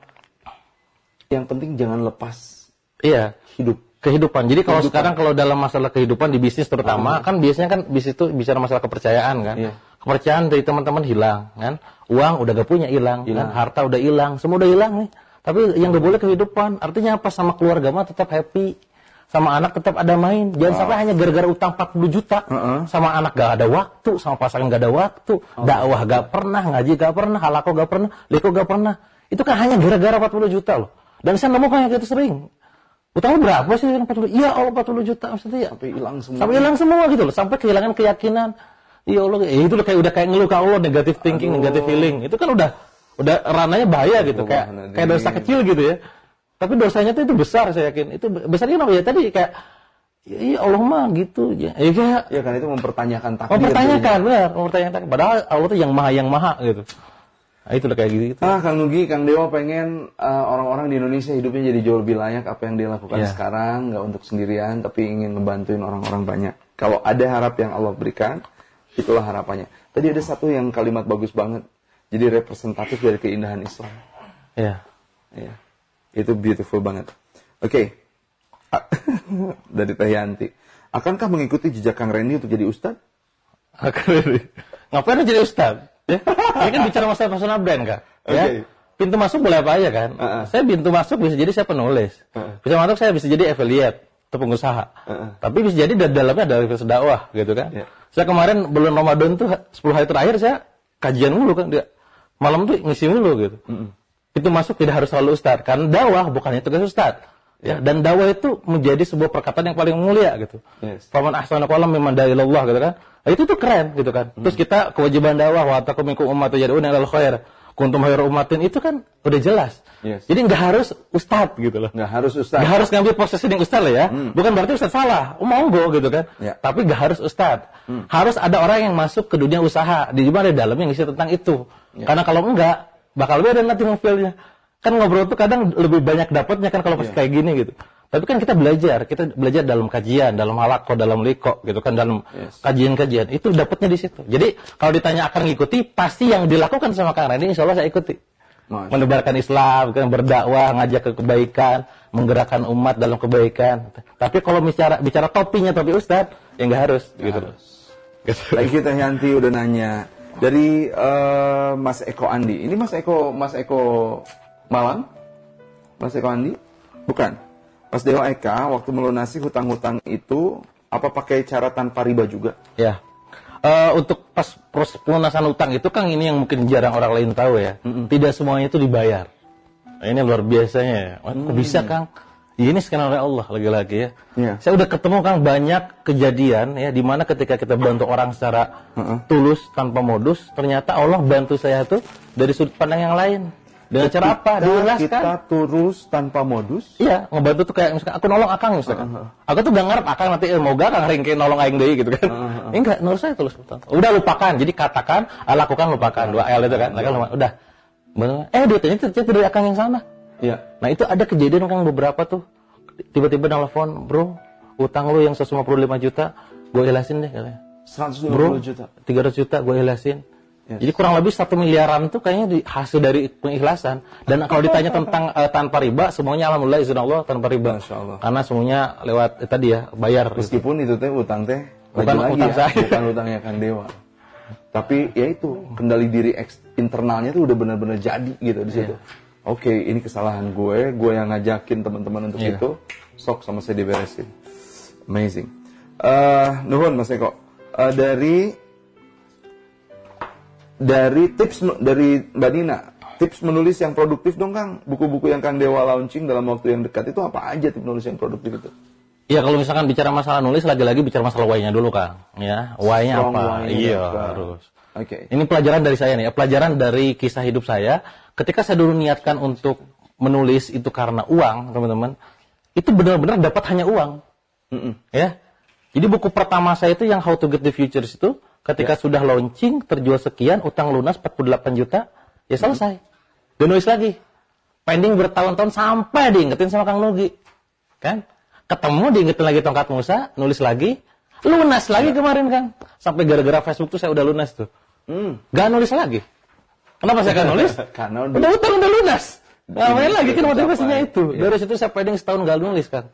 yang penting jangan lepas. Iya, hidup. Kehidupan. Jadi kalau sekarang kalau dalam masalah kehidupan di bisnis terutama, oh. kan biasanya kan bisnis itu bicara masalah kepercayaan kan. Iya. Kepercayaan dari teman-teman hilang kan. Uang udah gak punya hilang kan. Harta udah hilang, semua udah hilang nih. Tapi yang gak boleh kehidupan. Artinya apa? Sama keluarga mah tetap happy. Sama anak tetap ada main. Jangan oh. sampai hanya gara-gara utang empat puluh juta. Uh-uh. Sama anak gak ada waktu, sama pasangan gak ada waktu. Oh. Dakwah gak pernah, ngaji gak pernah, halako gak pernah, liko gak pernah. Itu kan hanya gara-gara empat puluh juta loh. Dan saya nemu kayak gitu sering. Utang berapa sih empat puluh? Iya Allah empat puluh juta maksudnya ya. Sampai hilang semua. Sampai hilang semua gitu loh. Sampai kehilangan keyakinan. Iya Allah, ya itu loh kayak udah kayak ngeluh ke Allah, negative thinking, Aduh. negative feeling. Itu kan udah udah rananya bahaya gitu, oh, kayak nah, kayak dosa kecil gitu ya. Tapi dosanya tuh itu besar saya yakin. Itu besarnya kenapa ya? Tadi kayak ya Allah mah gitu ya. Ya, kayak, ya kan itu mempertanyakan takdir. Mempertanyakan benar, mempertanyakan. Padahal Allah tuh yang maha yang maha gitu. Nah, itu udah kayak gitu. Ah, Kang Nugi, Kang Dewa pengen uh, orang-orang di Indonesia hidupnya jadi jauh lebih layak apa yang dia lakukan yeah. sekarang, nggak untuk sendirian, tapi ingin ngebantuin orang-orang banyak. Kalau ada harap yang Allah berikan, itulah harapannya. Tadi ada satu yang kalimat bagus banget, jadi representatif dari keindahan Islam. Iya. Yeah. Yeah. Itu beautiful banget. Oke, okay. Dari Teh Yanti, akankah mengikuti jejak Kang Randy untuk jadi ustadz? Akan. Ngapain jadi ustadz? Ya, ini kan bicara masalah personal brand kan, ya. Okay. Pintu masuk boleh apa aja kan. Uh-uh. Saya pintu masuk bisa jadi saya penulis, uh-uh. bisa masuk saya bisa jadi affiliate atau pengusaha. Uh-uh. Tapi bisa jadi di dalamnya ada referensi dakwah gitu kan. Yeah. Saya kemarin bulan Ramadan tuh sepuluh hari terakhir saya kajian mulu kan, dia malam tuh ngisi mulu gitu. Uh-uh. Pintu masuk tidak harus selalu ustadz, karena dakwah bukannya tugas ustadz. Ya, dan dakwah itu menjadi sebuah perkataan yang paling mulia gitu. Faman ahsana qawlan mimman da'a ilallah gitu kan. Nah, itu tuh keren gitu kan. Hmm. Terus kita kewajiban dakwah wa takum minkum ummatun yad'una ilal khair. Kuntum khairu ummatin itu kan udah jelas. Yes. Jadi enggak harus ustaz gitu loh. Enggak harus ustaz. Enggak harus ngambil posisi yang ustaz lah ya. Hmm. Bukan berarti ustaz salah. Oh, monggo gitu kan. Ya. Tapi enggak harus ustaz. Hmm. Harus ada orang yang masuk ke dunia usaha. Di mana di dalamnya ngisi tentang itu. Ya. Karena kalau enggak bakal beda nanti ngefeel-nya. Kan ngobrol tuh kadang lebih banyak dapatnya kan kalau pas yeah. kayak gini gitu. Tapi kan kita belajar, kita belajar dalam kajian, dalam halaqah, dalam liko gitu kan, dalam yes. kajian-kajian. Itu dapatnya di situ. Jadi kalau ditanya akan ngikuti, pasti yang dilakukan sama Kang Randy insya Allah saya ikuti. Mas. Menebarkan Islam, kan, berdakwah, ngajak ke kebaikan, menggerakkan umat dalam kebaikan. Tapi kalau bicara bicara topinya topi ustaz, ya nggak harus gak gitu. Harus. Lagi kita Yanti udah nanya dari uh, Mas Eko Andi. Ini Mas Eko, Mas Eko Malang? Mas Eko Andi? Bukan. Mas Dewa Eka, waktu melunasi hutang-hutang itu, apa pakai cara tanpa riba juga? Ya. Uh, untuk pas proses pelunasan hutang itu kan ini yang mungkin jarang orang lain tahu ya. Mm-mm. Tidak semuanya itu dibayar. Nah, ini luar biasanya. Kok mm. bisa Kang? Ya, ini sekarang oleh Allah lagi-lagi ya. Yeah. Saya udah ketemu Kang banyak kejadian ya, di mana ketika kita bantu orang secara uh-uh. tulus tanpa modus, ternyata Allah bantu saya tuh dari sudut pandang yang lain. Dengan cara apa? Dijelaskan. Kita tulus tanpa modus. Iya, ngebantu tuh kayak misalkan aku nolong akang misalkan. Uh-huh. Aku tuh gak ngarep akang nanti eh, mau gak akang ringke nolong aing deui gitu kan. Uh-huh. Enggak, menurut saya tulus. Udah lupakan. Jadi katakan, lakukan lupakan. Dua L itu kan. Lakukan, udah. Bener. Eh duitnya ternyata dari akang yang sana. Iya. Nah, itu ada kejadian kan beberapa tuh. Tiba-tiba nelfon, "Bro, utang lu yang seratus lima puluh lima juta, gue ilasin deh," katanya. seratus lima puluh juta. tiga ratus juta gue ilasin. Yes. Jadi kurang lebih satu miliaran itu kayaknya di, hasil dari pengikhlasan. Dan kalau ditanya tentang uh, tanpa riba, semuanya alhamdulillah izin Allah tanpa riba. Masya Allah. Karena semuanya lewat eh, tadi ya bayar. Meskipun gitu. Itu teh utang teh bukan lagi utang ya, saya. bukan utangnya Kang Dewa. Tapi ya itu kendali diri eks, internalnya tuh udah benar-benar jadi gitu di situ. Yeah. Oke, okay, ini kesalahan gue, gue yang ngajakin teman-teman untuk yeah. itu. Sok sama saya diberesin. Amazing. Uh, nuhun Mas Eko. Uh, dari Dari tips dari Mbak Nina, tips menulis yang produktif dong Kang. Buku-buku yang Kang Dewa launching dalam waktu yang dekat itu apa aja tips menulis yang produktif itu? Iya, kalau misalkan bicara masalah nulis, lagi-lagi bicara masalah why-nya dulu Kang. Ya, why-nya apa? Iya, harus. Oke. Okay. Ini pelajaran dari saya nih, pelajaran dari kisah hidup saya. Ketika saya dulu niatkan untuk menulis itu karena uang, teman-teman, itu benar-benar dapat hanya uang. Mm-mm. Ya. Jadi buku pertama saya itu yang How to Get the Futures itu, ketika ya. Sudah launching, terjual sekian, utang lunas empat puluh delapan juta, ya selesai. Dan nulis lagi. Pending bertahun-tahun sampai diingetin sama Kang Nugi. Kan? Ketemu, diingetin lagi tongkat Musa, nulis lagi, lunas lagi ya. Kemarin Kang. Sampai gara-gara Facebook tuh saya udah lunas tuh. Hmm. Gak nulis lagi. Kenapa saya gak nulis? Karena udah utang, udah lunas. Ngapain lagi kan motivasinya itu. Ya. Dari situ saya pending setahun gak nulis Kang.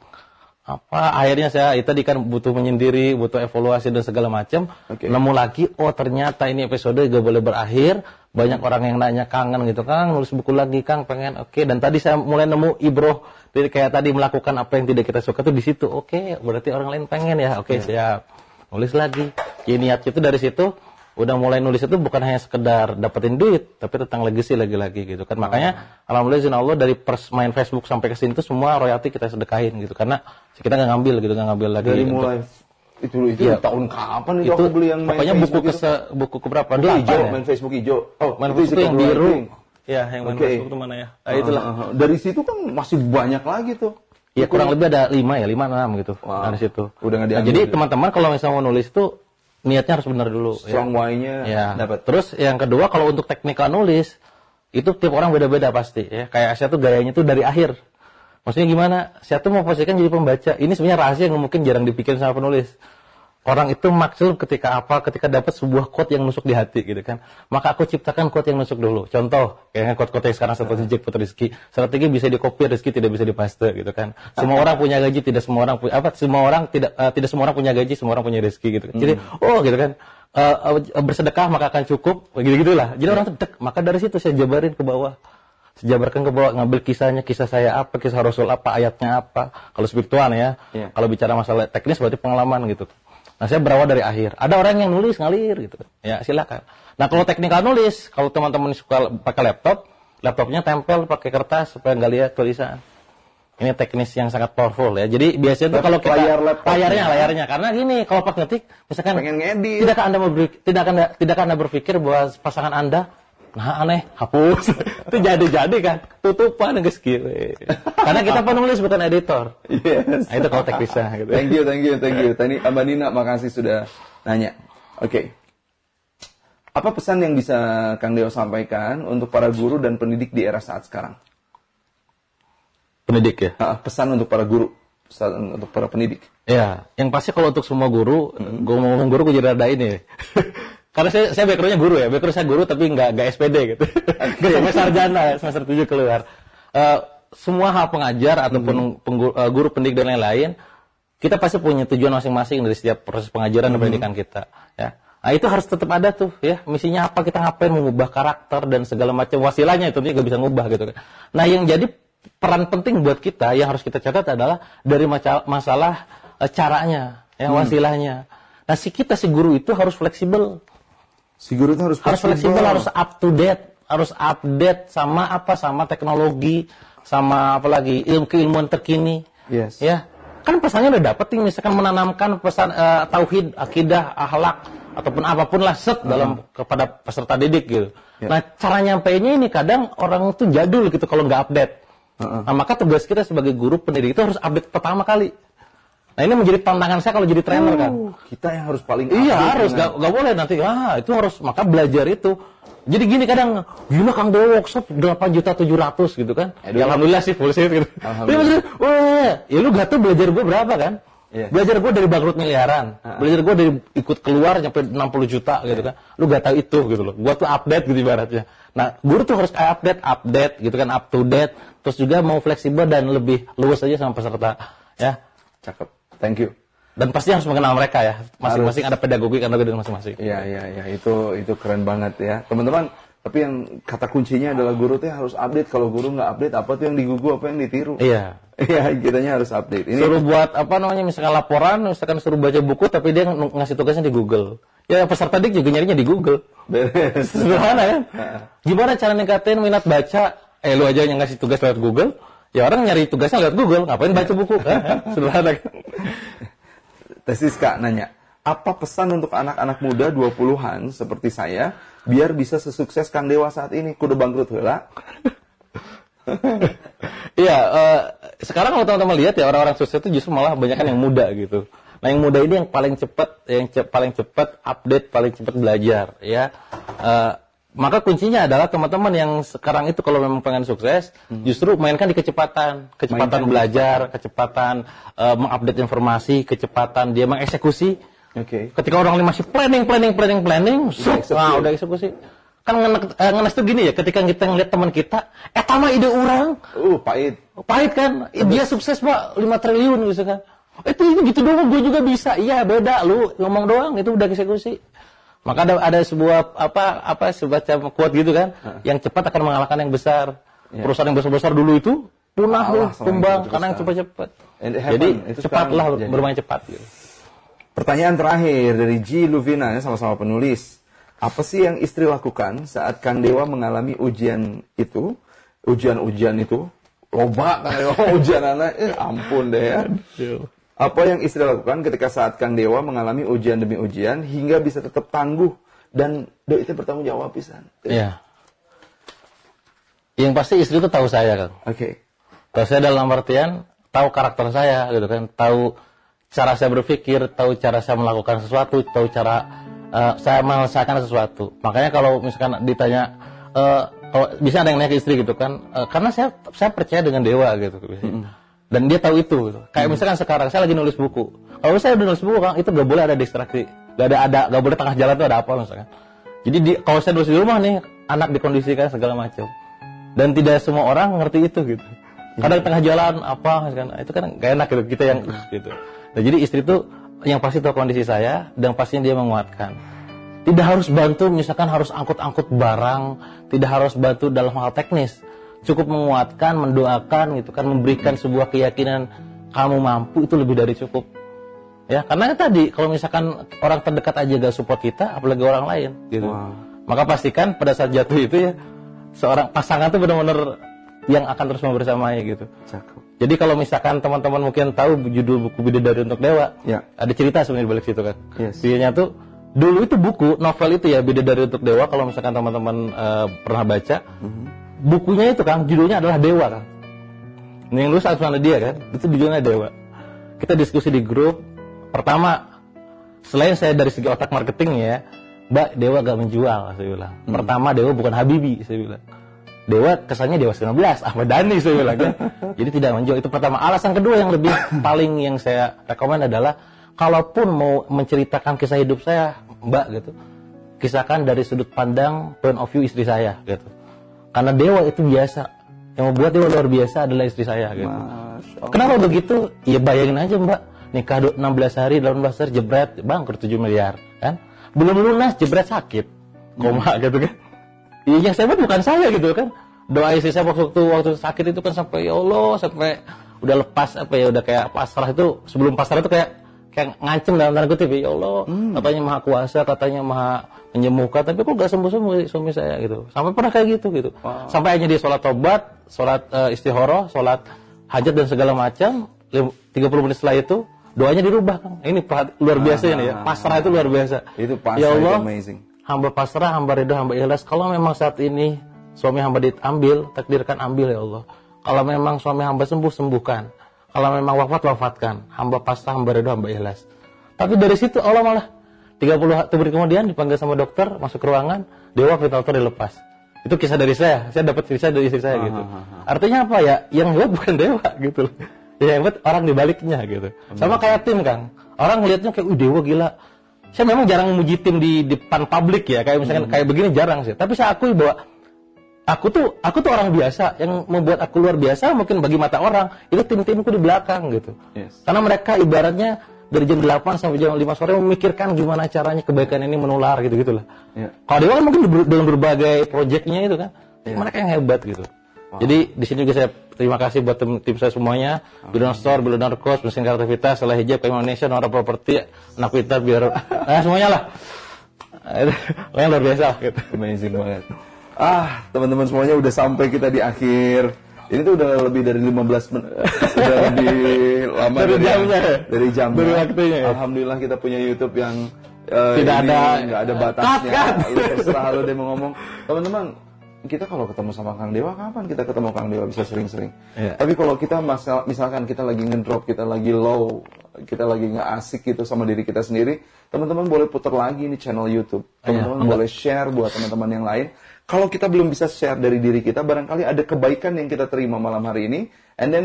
Apa akhirnya saya itu tadi kan butuh menyendiri, butuh evaluasi dan segala macam. Okay. Nemu lagi, oh ternyata ini episode gak boleh berakhir. Banyak orang yang nanya kangen gitu, Kang nulis buku lagi Kang pengen. Oke, okay. Dan tadi saya mulai nemu ibroh, jadi kayak tadi melakukan apa yang tidak kita suka tuh di situ. Oke, okay. Berarti orang lain pengen ya. Oke, okay, yeah. Siap. Nulis lagi. Jadi niat itu dari situ udah mulai nulis itu bukan hanya sekedar dapetin duit, tapi tentang legacy lagi-lagi gitu kan. Makanya oh. Alhamdulillah izin Allah dari pers main Facebook sampai ke sini tuh semua royalti kita sedekahin gitu. Karena kita nggak ngambil gitu, nggak ngambil lagi. Dari gitu. mulai itu itu ya. Tahun kapan itu, itu aku beli yang main pokoknya Facebook buku ke se, buku keberapa? Buku hijau, ya? Main Facebook hijau. Oh, main Facebook itu yang biru. Ya, yang main okay. Facebook itu mana ya? Nah, itulah. Uh, uh, uh. Dari situ kan masih banyak lagi tuh. Ya kurang lebih ada lima ya, lima enam gitu. Wow. Dari situ. Udah nggak nah, jadi teman-teman kalau misalnya mau nulis tuh niatnya harus benar dulu. Strong ya. why-nya ya. dapat. Terus yang kedua kalau untuk teknikal nulis itu tiap orang beda-beda pasti ya. Kayak saya tuh gayanya tuh dari akhir. Maksudnya gimana? Saya tuh mau posisikan jadi pembaca. Ini sebenarnya rahasia yang mungkin jarang dipikirin sama penulis. Orang itu maksud ketika apa? Ketika dapat sebuah quote yang nusuk di hati gitu kan. Maka aku ciptakan quote yang nusuk dulu. Contoh, kayak quote-quote yang sekarang seperti Jackpot Rizky. Strategi bisa dikopi, Rizky tidak bisa dipaste gitu kan. Semua orang punya gaji, tidak semua orang punya apa? Semua orang tidak uh, tidak semua orang punya gaji, semua orang punya rezeki gitu kan. Jadi, oh gitu kan. Uh, uh, bersedekah maka akan cukup, gitu-gitulah. Jadi orang tuh dek, maka dari situ saya jabarin ke bawah. Saya jabarkan ke bawah, ngambil kisahnya, kisah saya apa, kisah Rasul apa, ayatnya apa. Kalau spiritual ya. Yeah. Kalau bicara masalah teknis berarti pengalaman gitu. Nah, saya berawal dari akhir. Ada orang yang nulis ngalir gitu. Ya, silakan. Nah, kalau teknikal nulis, kalau teman-teman suka pakai laptop, laptopnya tempel pakai kertas supaya nggak lihat tulisan. Ini teknis yang sangat powerful ya. Jadi biasanya tuh kalau kita layar layarnya layarnya karena gini, kalau pas ngetik misalkan pengen ngedit. Tidakkah Anda berpikir, tidak Anda tidakkah Anda berpikir bahwa pasangan Anda nah aneh, hapus. Itu jadi-jadi kan. Tutupan guys gitu. Karena kita penulis bukan editor. Yes. Nah, itu kalau teknisnya gitu. Thank you, thank you, thank you. Tadi Mbak Nina makasih sudah nanya. Oke. Okay. Apa pesan yang bisa Kang Deo sampaikan untuk para guru dan pendidik di era saat sekarang? Pendidik ya? Nah, pesan untuk para guru, pesan untuk para pendidik. Ya, yang pasti kalau untuk semua guru, hmm. gue mau ngomong guru gue jadi ada ini. Karena saya, saya background-nya guru ya, background saya guru tapi nggak nggak S P D gitu, nggak sampai sarjana, semester tujuh keluar. Uh, semua hal pengajar ataupun mm-hmm. penggu, uh, guru pendidik dan lain-lain, kita pasti punya tujuan masing-masing dari setiap proses pengajaran mm-hmm. dan pendidikan kita. Ya, nah itu harus tetap ada tuh, ya. Misinya apa, kita ngapain, mengubah karakter dan segala macam wasilahnya itu nggak bisa ngubah gitu kan. Nah yang jadi peran penting buat kita yang harus kita catat adalah dari masalah, masalah uh, caranya, ya, mm. wasilahnya. Nah si kita si guru itu harus fleksibel. Si guru itu harus harus fleksibel, harus up to date, harus update sama apa, sama teknologi, sama apa lagi ilmu keilmuan terkini. Yes. Ya, kan pesannya udah dapet nih, misalkan menanamkan pesan uh, tauhid, akidah, akhlak ataupun apapun lah set uh-huh. dalam kepada peserta didik gitu. Ya. Nah, cara nyampeinnya ini kadang orang tuh jadul gitu kalau nggak update. Uh-uh. Nah, maka tugas kita sebagai guru pendidik itu harus update pertama kali. Nah, ini menjadi tantangan saya kalau jadi trainer kan. Uh, kita yang harus paling Iya update harus, dengan- gak, gak boleh nanti. Ah, itu harus, maka belajar itu. Jadi gini kadang, gila Kang Dewa workshop delapan juta tujuh ratus gitu kan. Aduh. Ya, alhamdulillah sih full shift gitu. Alhamdulillah. Dia maksudnya, wah, ya lu gak tuh belajar gue berapa kan? Iya. Belajar gue dari bangkrut miliaran. Belajar gue dari ikut keluar nyampe enam puluh juta gitu kan. Lu gak tahu itu gitu loh. Gue tuh update gitu ibaratnya. Nah, guru tuh harus kayak update, update gitu kan, up to date. Terus juga mau fleksibel dan lebih luas aja sama peserta. Ya. Cakep. Thank you. Dan pasti harus mengenal mereka ya. Masing-masing ada pedagogi kan dengan masing-masing. Iya, iya, iya. Itu itu keren banget ya. Teman-teman, tapi yang kata kuncinya adalah guru tuh harus update. Kalau guru nggak update, apa tuh yang digugu, apa yang ditiru. Iya. Iya, kitanya harus update. Ini Suruh buat apa namanya misalkan laporan, misalkan suruh baca buku tapi dia ng- ngasih tugasnya di Google. Ya peserta dik juga nyarinya di Google. beres. Sederhana kan? Gimana cara ningkatin minat baca? Eh lu aja yang ngasih tugas lewat Google, ya orang nyari tugasnya lewat Google, ngapain baca buku? Kan? Sederhana kan? Tesis Kak nanya, apa pesan untuk anak-anak muda dua puluhan seperti saya biar bisa sesukses Kang Dewa saat ini? Kudu bangkrut heula. Iya, eh, sekarang kalau teman-teman lihat ya orang-orang sukses itu justru malah banyak kan yang muda gitu. Nah yang muda ini yang paling cepat, yang ce- paling cepat update, paling cepat belajar, ya. Eh, maka kuncinya adalah teman-teman yang sekarang itu kalau memang pengen sukses, justru mainkan di kecepatan, kecepatan Mainkan di belajar, kecepatan eh, mengupdate informasi, kecepatan dia mengeksekusi. Oke. Ketika orang ini masih planning, planning, planning, planning, sup, eksekusi. nah udah eksekusi. Kan ngenes, eh, ngenes tuh gini ya, ketika kita ngeliat teman kita, eh tama ide orang, Uh, pahit. pahit kan, Eh, dia sukses pak lima triliun gitu kan. Itu ini gitu doang, gue juga bisa. Iya beda, lu ngomong doang itu udah eksekusi. Maka ada ada sebuah apa apa semacam quote gitu kan, yang cepat akan mengalahkan yang besar. Ya. Perusahaan yang besar-besar dulu itu punah Kalah loh, sama yang tumbang besar-besar. karena yang cepat-cepat. And it happened. Jadi Itu cepatlah sekarang jadi. bermain cepat. Gitu. Pertanyaan terakhir dari G. Luvina, ya, sama-sama penulis. Apa sih yang istri lakukan saat Kang Dewa mengalami ujian itu? Ujian-ujian itu? Loba Kang Dewa, ujian anak, eh ampun deh ya. Apa yang istri lakukan ketika saat Kang Dewa mengalami ujian demi ujian hingga bisa tetap tangguh dan doi itu bertanggung jawab pisan? Iya. Yang pasti istri itu tahu saya kan. Oke. Tahu saya dalam artian tahu karakter saya gitu kan, tahu cara saya berpikir, tahu cara saya melakukan sesuatu, tahu cara uh, saya menyelesaikan sesuatu. Makanya kalau misalkan ditanya, uh, kalau bisa ada yang nanya ke istri gitu kan, uh, karena saya saya percaya dengan dewa gitu. Dan dia tahu itu. Gitu. Kayak misalkan sekarang saya lagi nulis buku. Kalau saya udah nulis buku kan, itu gak boleh ada distraksi, gak ada ada, gak boleh tengah jalan tuh ada apa misalkan. Jadi di, kalau saya nulis di rumah nih, anak dikondisikan segala macam. Dan tidak semua orang ngerti itu gitu. Kadang tengah jalan apa misalkan, itu kan gak enak gitu kita yang gitu. Nah, jadi istri itu yang pasti tahu kondisi saya dan pastinya dia menguatkan. Tidak harus bantu misalkan harus angkut-angkut barang, tidak harus bantu dalam hal teknis. Cukup menguatkan, mendoakan gitu kan, memberikan sebuah keyakinan kamu mampu itu lebih dari cukup. Ya, karena tadi kalau misalkan orang terdekat aja gak support kita, apalagi orang lain gitu. Wow. Maka pastikan pada saat jatuh itu ya seorang pasangan tuh benar-benar yang akan terus membersamai gitu. Cakep. Jadi kalau misalkan teman-teman mungkin tahu judul buku Bidadari untuk Dewa, Ya. ada cerita sebenarnya di balik situ kan. Yes. Videonya tuh dulu itu buku novel itu ya Bidadari untuk Dewa, kalau misalkan teman-teman uh, pernah baca, Mhm. bukunya itu kan judulnya adalah Dewa kan. Ini yang nulis asal dia kan, itu judulnya Dewa. Kita diskusi di grup. Pertama, selain saya dari segi otak marketing ya, Mbak, Dewa gak menjual, saya bilang. Hmm. Pertama, Dewa bukan Habibie, saya bilang. Dewa kesannya Dewa sembilan belas, Ahmad Dhani, saya bilang kan. Jadi tidak menjual, itu pertama. Alasan kedua yang lebih paling yang saya rekomen adalah, kalaupun mau menceritakan kisah hidup saya, Mbak, gitu, kisahkan dari sudut pandang point of view istri saya, gitu. Karena Dewa itu biasa. Yang membuat Dewa luar biasa adalah istri saya, gitu. Masya Allah. Kenapa begitu? Ya bayangin aja, Mbak. Nikah enam belas hari, delapan belas hari, jebret, bangkrut tujuh miliar, kan? Belum lunas, jebret sakit. Koma, gitu kan. Iya, yang saya buat bukan saya, gitu kan. Doa istri saya waktu, waktu sakit itu kan sampai, ya Allah, sampai udah lepas, apa ya, udah kayak pasrah itu, sebelum pasrah itu kayak kayak ngancem dalam tanda kutip, ya Allah, katanya maha kuasa, katanya maha menyembuhkan, tapi kok gak sembuh-sembuh suami saya, gitu. Sampai pernah kayak gitu, gitu. Wow. Sampai akhirnya dia sholat tobat, sholat uh, istihoroh, sholat hajat dan segala macam, tiga puluh menit setelah itu, doanya dirubah, Kang. Ini perhati- luar biasa Ah. ini ya. Pasrah itu luar biasa. Itu pasrah Ya Allah, itu amazing. hamba pasrah, hamba ridho, hamba ikhlas. Kalau memang saat ini suami hamba diambil, takdirkan ambil ya Allah. Kalau memang suami hamba sembuh, sembuhkan. Kalau memang wafat, wafatkan. Hamba pasrah, hamba ridho, hamba ikhlas. Tapi dari situ Allah malah tiga puluh menit kemudian dipanggil sama dokter, masuk ke ruangan, dewa ventilator dilepas. Itu kisah dari saya. Saya dapat kisah dari istri saya gitu. Artinya apa ya? Yang hebat bukan dewa gitu loh. Yang hebat orang dibaliknya gitu. Sama kayak tim, Kang. Orang ngelihatnya kayak, "Uh, dewa gila." Saya memang jarang memuji tim di depan publik ya, kayak misalkan hmm. kayak begini jarang sih. Tapi saya akui bahwa aku tuh aku tuh orang biasa, yang membuat aku luar biasa mungkin bagi mata orang itu tim-timku di belakang gitu. Yes. Karena mereka ibaratnya dari jam delapan sampai jam lima sore memikirkan gimana caranya kebaikan ini menular gitu-gitu lah. Yeah. Kalau dia kan mungkin dalam berbagai proyeknya itu kan, yeah. mereka yang hebat gitu. Wow. Jadi di sini juga saya terima kasih buat tim, tim saya semuanya, Bidon Store, Bidon Kos, Mesin Kreativitas, Salah Hijab, Kaiman Indonesia, Nora Property, Anak Pintar, biar nah, semuanya lah. Pokoknya luar biasa gitu. Amazing banget. Ah, teman-teman semuanya udah sampai kita di akhir. Ini tuh udah lebih dari lima belas menit. Udah lebih lama dari, dari jamnya. Dari jamnya. Dari waktunya. Ya? Alhamdulillah kita punya YouTube yang uh, tidak ada enggak ada batasnya. Lu terserah lu deh mau ngomong. Teman-teman, kita kalau ketemu sama Kang Dewa, kapan kita ketemu Kang Dewa bisa sering-sering. Yeah. Tapi kalau kita masal, misalkan kita lagi ngedrop, kita lagi low, kita lagi nggak asik gitu sama diri kita sendiri, teman-teman boleh putar lagi ini channel YouTube. Teman-teman yeah. boleh share buat teman-teman yang lain. Kalau kita belum bisa share dari diri kita, barangkali ada kebaikan yang kita terima malam hari ini, and then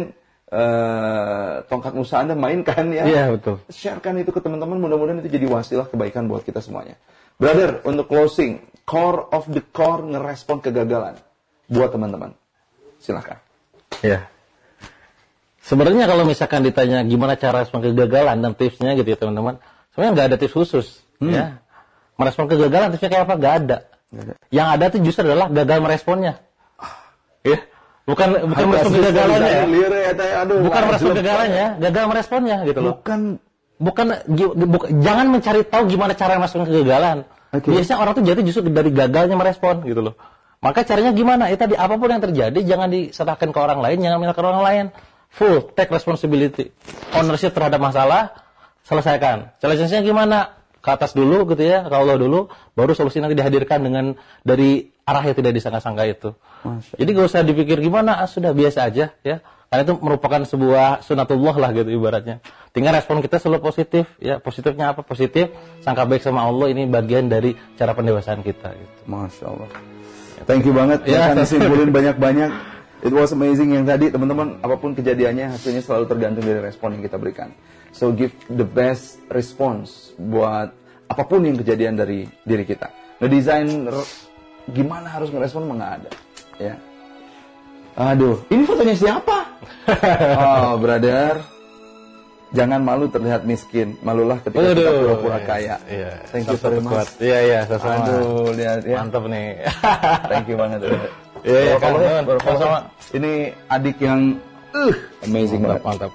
uh, tongkat Musa Anda mainkan ya. Iya yeah, betul. Sharekan itu ke teman-teman, mudah-mudahan itu jadi wasilah kebaikan buat kita semuanya. Brother, untuk closing, core of the core ngerespon kegagalan buat teman-teman. Silahkan. Ya. Sebenarnya kalau misalkan ditanya gimana cara respon kegagalan dan tipsnya gitu ya teman-teman, sebenarnya nggak ada tips khusus. Hmm. Ya. Merespon kegagalan tipsnya kayak apa? Nggak ada. ada. Yang ada itu justru adalah gagal meresponnya. Ya. Bukan bukan merespon kegagalannya ya. Bukan merespon kegagalannya, gagal meresponnya gitu loh. Bukan bukan, bukan jangan mencari tahu gimana cara merespon kegagalan. Okay. Biasanya orang tuh jadi justru dari gagalnya merespon gitu loh. Maka caranya gimana? Ya tadi apapun yang terjadi jangan diserahkan ke orang lain, jangan menyalahkan orang lain. Full take responsibility. Ownership terhadap masalah, selesaikan. Challenge-nya gimana? Ke atas dulu gitu ya, ke Allah dulu, baru solusi nanti dihadirkan dengan dari arah yang tidak disangka-sangka itu. Masya. Jadi gak usah dipikir gimana, ah, sudah biasa aja ya. Karena itu merupakan sebuah sunatullah lah gitu ibaratnya. Tinggal respon kita selalu positif ya. Positifnya apa? Positif, sangka baik sama Allah, ini bagian dari cara pendewasaan kita gitu. Masya Allah. Thank you banget. Ya, kan disimpulin banyak-banyak. It was amazing yang tadi teman-teman, apapun kejadiannya hasilnya selalu tergantung dari respon yang kita berikan. So give the best response buat apapun yang kejadian dari diri kita. Ngedesain gimana harus ngerespon mah nggak ada ya. Aduh, ini fotonya siapa? Oh, brother. Jangan malu terlihat miskin. Malulah ketika Aduh, kita pura-pura kaya. Iya, Thank you very much. Iya, iya, sama. Aduh, lihat ya. Mantap nih. Thank you banget. Iya, iya, kan. Sama. Ini adik yang uh, amazing mantap, banget. Mantap.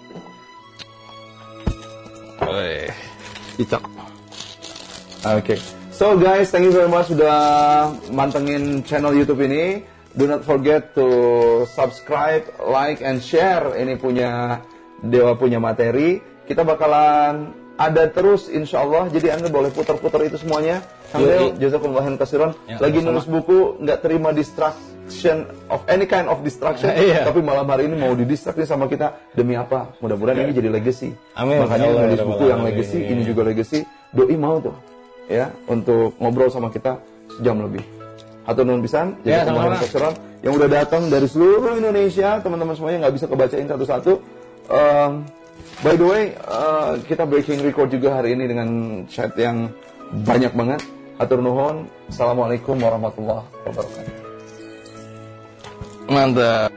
Woi, cicak. Oke. Okay. So guys, thank you very much sudah mantengin channel YouTube ini. Do not forget to subscribe, like, and share. Ini punya Dewa punya materi. Kita bakalan ada terus insya Allah. Jadi Anda boleh putar-putar itu semuanya. Sambil jazakumullah khairan. Lagi nulis buku, nggak terima distraction of any kind of distraction. Iya. Tapi malam hari ini mau didistraksi sama kita demi apa? Mudah-mudahan ini jadi legacy. Amin. Makanya nulis buku yang legacy, ini juga legacy. Doi mau tuh, ya, untuk ngobrol sama kita sejam lebih. Atau non pisan, ya, jadi keseran yang udah datang dari seluruh Indonesia, teman-teman semuanya nggak bisa kebacain satu-satu. Um, by the way, uh, kita breaking record juga hari ini dengan chat yang banyak banget. Hatur nuhun. Assalamualaikum warahmatullahi wabarakatuh. Mantap.